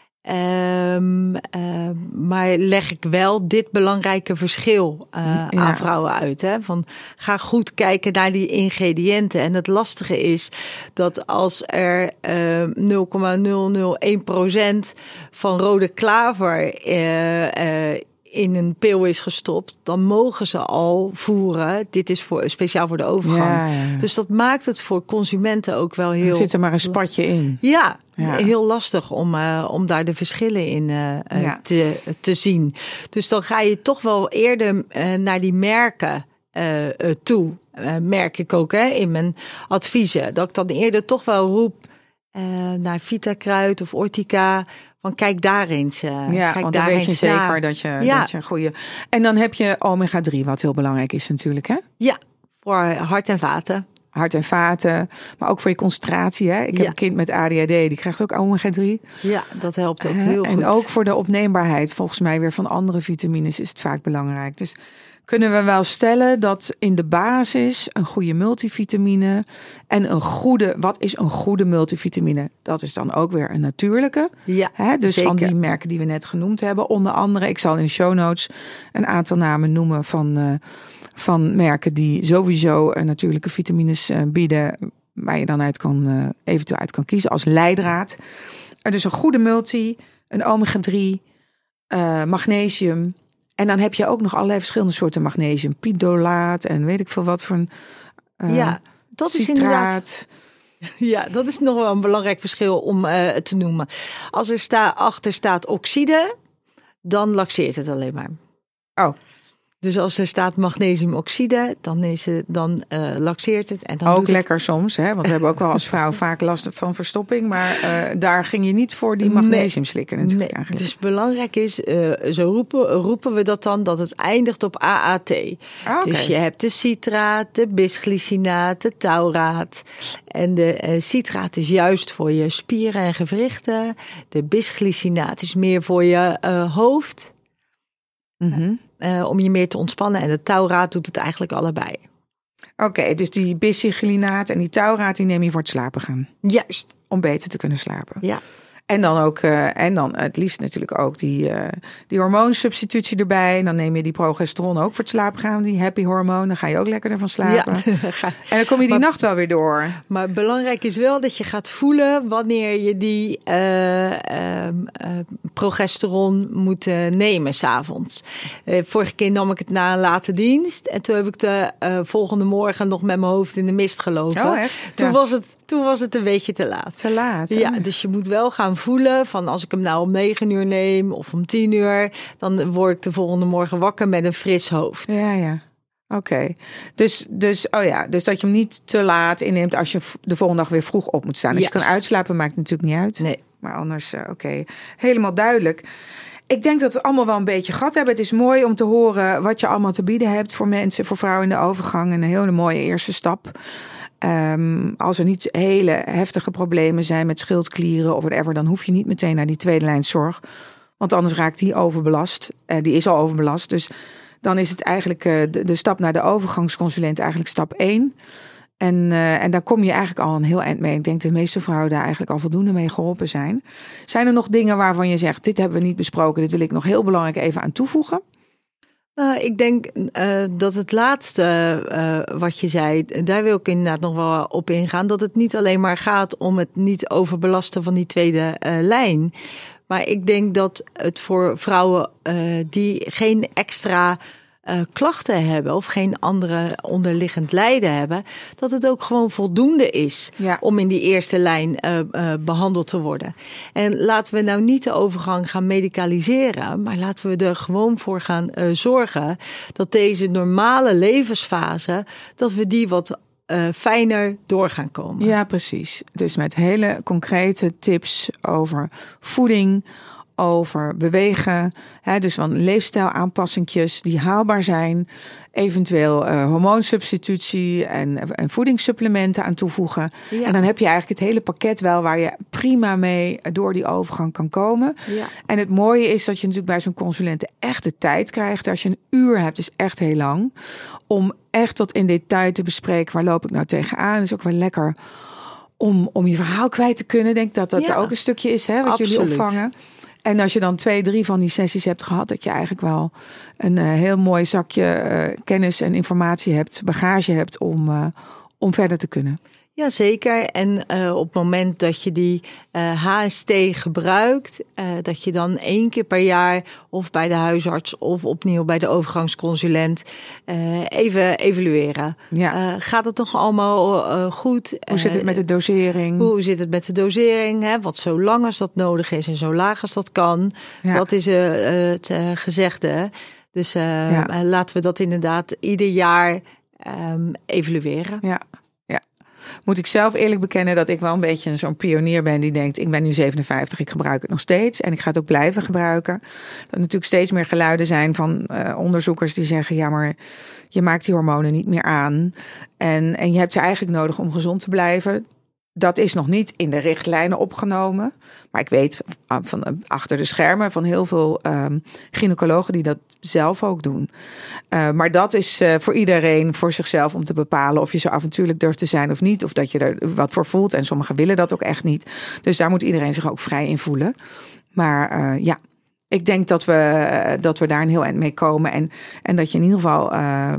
Um, uh, maar leg ik wel dit belangrijke verschil uh, ja. aan vrouwen uit. Hè? Van, ga goed kijken naar die ingrediënten. En het lastige is dat als er uh, nul komma nul nul één procent van rode klaver uh, uh, in een pil is gestopt, dan mogen ze al voeren. Dit is voor, speciaal voor de overgang. Ja, ja. Dus dat maakt het voor consumenten ook wel heel... Er zit er maar een spatje in. Ja, ja. Heel lastig om, uh, om daar de verschillen in uh, ja. te, te zien. Dus dan ga je toch wel eerder uh, naar die merken uh, uh, toe. Uh, merk ik ook hè, in mijn adviezen. Dat ik dan eerder toch wel roep uh, naar Vitakruid of Ortica. Van kijk daar eens. Uh, ja, kijk want daar dan weet je eens zeker naar. dat je, ja. dat je een goede... En dan heb je omega drie, wat heel belangrijk is natuurlijk, hè? Ja, voor hart en vaten. Hart en vaten, maar ook voor je concentratie. Hè? Ik heb ja. een kind met A D H D, die krijgt ook omega drie. Ja, dat helpt ook heel uh, goed. En ook voor de opneembaarheid, volgens mij weer van andere vitamines, is het vaak belangrijk. Dus kunnen we wel stellen dat in de basis een goede multivitamine en een goede, wat is een goede multivitamine? Dat is dan ook weer een natuurlijke. Ja, hè? Dus zeker. Van die merken die we net genoemd hebben. Onder andere, ik zal in de show notes een aantal namen noemen van... Uh, van merken die sowieso uh, natuurlijke vitamines uh, bieden, waar je dan uit kan, uh, eventueel uit kan kiezen als leidraad. Uh, dus een goede multi, een omega drie, uh, magnesium. En dan heb je ook nog allerlei verschillende soorten magnesium. Pidolaat en weet ik veel wat voor een uh, ja, dat citraat. Is inderdaad... Ja, dat is nog wel een belangrijk verschil om uh, te noemen. Als er sta, achter staat oxide, dan laxeert het alleen maar. Oh. Dus als er staat magnesiumoxide, dan, is het, dan uh, laxeert het. En dan ook doet lekker het... soms, hè? Want we hebben ook wel als vrouw vaak last van verstopping. Maar uh, daar ging je niet voor die magnesium nee, slikken natuurlijk. Nee. Dus belangrijk is, uh, zo roepen, roepen we dat dan, dat het eindigt op A A T. Ah, okay. Dus je hebt de citraat, de bisglycinaat, de tauraat. En de uh, citraat is juist voor je spieren en gewrichten. De bisglycinaat is meer voor je uh, hoofd. Mm-hmm. Uh, om je meer te ontspannen. En de tauraat doet het eigenlijk allebei. Oké, okay, dus die bisglycinaat en die tauraat, die neem je voor het slapen gaan. Juist. Om beter te kunnen slapen. Ja. En dan ook, uh, en dan het liefst natuurlijk ook die, uh, die hormoonsubstitutie erbij. En dan neem je die progesteron ook voor het slapen gaan, die happy hormoon. Dan ga je ook lekker ervan slapen. Ja. En dan kom je die maar, nacht wel weer door. Maar belangrijk is wel dat je gaat voelen wanneer je die uh, uh, uh, progesteron moet uh, nemen 's avonds. Uh, vorige keer nam ik het na een late dienst. En toen heb ik de uh, volgende morgen nog met mijn hoofd in de mist gelopen. Oh, echt? Toen, ja. was het, toen was het een beetje te laat. Te laat. Ja, dus je moet wel gaan voelen van als ik hem nou om negen uur neem of om tien uur, dan word ik de volgende morgen wakker met een fris hoofd. Ja, ja. Oké. Okay. Dus, dus, oh ja, dus dat je hem niet te laat inneemt als je de volgende dag weer vroeg op moet staan. Als yes. je kan uitslapen, maakt het natuurlijk niet uit. Nee. Maar anders, uh, oké. Okay. Helemaal duidelijk. Ik denk dat we het allemaal wel een beetje gehad hebben. Het is mooi om te horen wat je allemaal te bieden hebt voor mensen, voor vrouwen in de overgang. Een hele mooie eerste stap. Um, als er niet hele heftige problemen zijn met schildklieren of whatever, dan hoef je niet meteen naar die tweede lijn zorg. Want anders raakt die overbelast. Uh, die is al overbelast. Dus dan is het eigenlijk uh, de, de stap naar de overgangsconsulent eigenlijk stap één. En, uh, en daar kom je eigenlijk al een heel eind mee. Ik denk dat de meeste vrouwen daar eigenlijk al voldoende mee geholpen zijn. Zijn er nog dingen waarvan je zegt, dit hebben we niet besproken, dit wil ik nog heel belangrijk even aan toevoegen? Nou, ik denk uh, dat het laatste uh, wat je zei, daar wil ik inderdaad nog wel op ingaan. Dat het niet alleen maar gaat om het niet overbelasten van die tweede uh, lijn. Maar ik denk dat het voor vrouwen uh, die geen extra uh, klachten hebben of geen andere onderliggend lijden hebben, dat het ook gewoon voldoende is ja. om in die eerste lijn uh, uh, behandeld te worden. En laten we nou niet de overgang gaan medicaliseren, maar laten we er gewoon voor gaan uh, zorgen dat deze normale levensfase, dat we die wat Uh, fijner door gaan komen. Ja, precies. Dus met hele concrete tips over voeding, over bewegen. Hè, dus van leefstijlaanpassingjes die haalbaar zijn. Eventueel uh, hormoonsubstitutie en, en voedingssupplementen aan toevoegen. Ja. En dan heb je eigenlijk het hele pakket wel waar je prima mee door die overgang kan komen. Ja. En het mooie is dat je natuurlijk bij zo'n consulent echt de tijd krijgt. Als je een uur hebt, is echt heel lang. Om echt tot in detail te bespreken, waar loop ik nou tegenaan? Dat is ook wel lekker om, om je verhaal kwijt te kunnen. Ik denk dat dat ja. ook een stukje is, hè, wat Absoluut. jullie opvangen. En als je dan twee, drie van die sessies hebt gehad, dat je eigenlijk wel een uh, heel mooi zakje uh, kennis en informatie hebt, bagage hebt om, uh, om verder te kunnen. Jazeker. En uh, op het moment dat je die uh, H S T gebruikt, uh, dat je dan één keer per jaar of bij de huisarts of opnieuw bij de overgangsconsulent uh, even evalueren. Ja. Uh, gaat het nog allemaal uh, goed? Hoe zit het met de dosering? Hoe zit het met de dosering? Hè? Wat zo lang als dat nodig is en zo laag als dat kan. Ja. Dat is uh, het uh, gezegde. Dus uh, ja. uh, laten we dat inderdaad ieder jaar um, evalueren. Ja. Moet ik zelf eerlijk bekennen dat ik wel een beetje zo'n pionier ben die denkt, ik ben nu zevenenvijftig, ik gebruik het nog steeds en ik ga het ook blijven gebruiken. Dat er natuurlijk steeds meer geluiden zijn van uh, onderzoekers die zeggen, ja maar je maakt die hormonen niet meer aan en, en je hebt ze eigenlijk nodig om gezond te blijven. Dat is nog niet in de richtlijnen opgenomen. Maar ik weet van achter de schermen van heel veel um, gynaecologen die dat zelf ook doen. Uh, maar dat is uh, voor iedereen voor zichzelf om te bepalen of je zo avontuurlijk durft te zijn of niet. Of dat je er wat voor voelt. En sommigen willen dat ook echt niet. Dus daar moet iedereen zich ook vrij in voelen. Maar uh, ja, ik denk dat we, uh, dat we daar een heel eind mee komen. En, en dat je in ieder geval uh,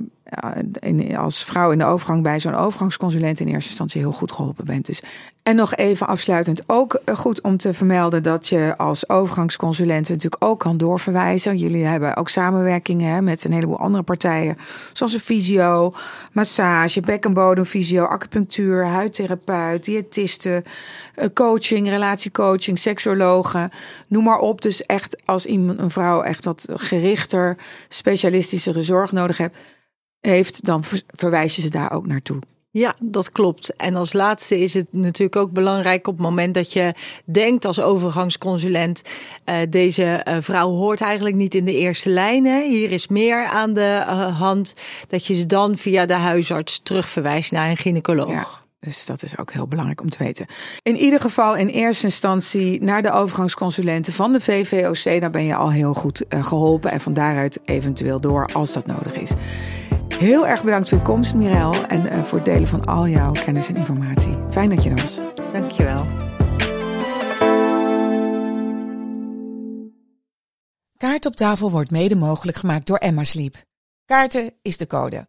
in, als vrouw in de overgang bij zo'n overgangsconsulent in eerste instantie heel goed geholpen bent. Dus. En nog even afsluitend ook goed om te vermelden dat je als overgangsconsulent natuurlijk ook kan doorverwijzen. Jullie hebben ook samenwerkingen hè, met een heleboel andere partijen. Zoals een fysio, massage, bek- en bodemfysio, acupunctuur, huidtherapeut, diëtisten, coaching, relatiecoaching, seksuologen. Noem maar op. Dus echt als iemand, een vrouw echt wat gerichter, specialistischere zorg nodig heeft, heeft dan verwijs je ze daar ook naartoe. Ja, dat klopt. En als laatste is het natuurlijk ook belangrijk op het moment dat je denkt als overgangsconsulent, uh, deze uh, vrouw hoort eigenlijk niet in de eerste lijn. Hè? Hier is meer aan de uh, hand. Dat je ze dan via de huisarts terugverwijst naar een gynaecoloog. Ja. Dus dat is ook heel belangrijk om te weten. In ieder geval in eerste instantie naar de overgangsconsulenten van de V V O C. Daar ben je al heel goed uh, geholpen. En van daaruit eventueel door als dat nodig is. Heel erg bedankt voor je komst, Mireille. En uh, voor het delen van al jouw kennis en informatie. Fijn dat je er was. Dankjewel. Kaart op tafel wordt mede mogelijk gemaakt door Emma Sleep. Kaarten is de code.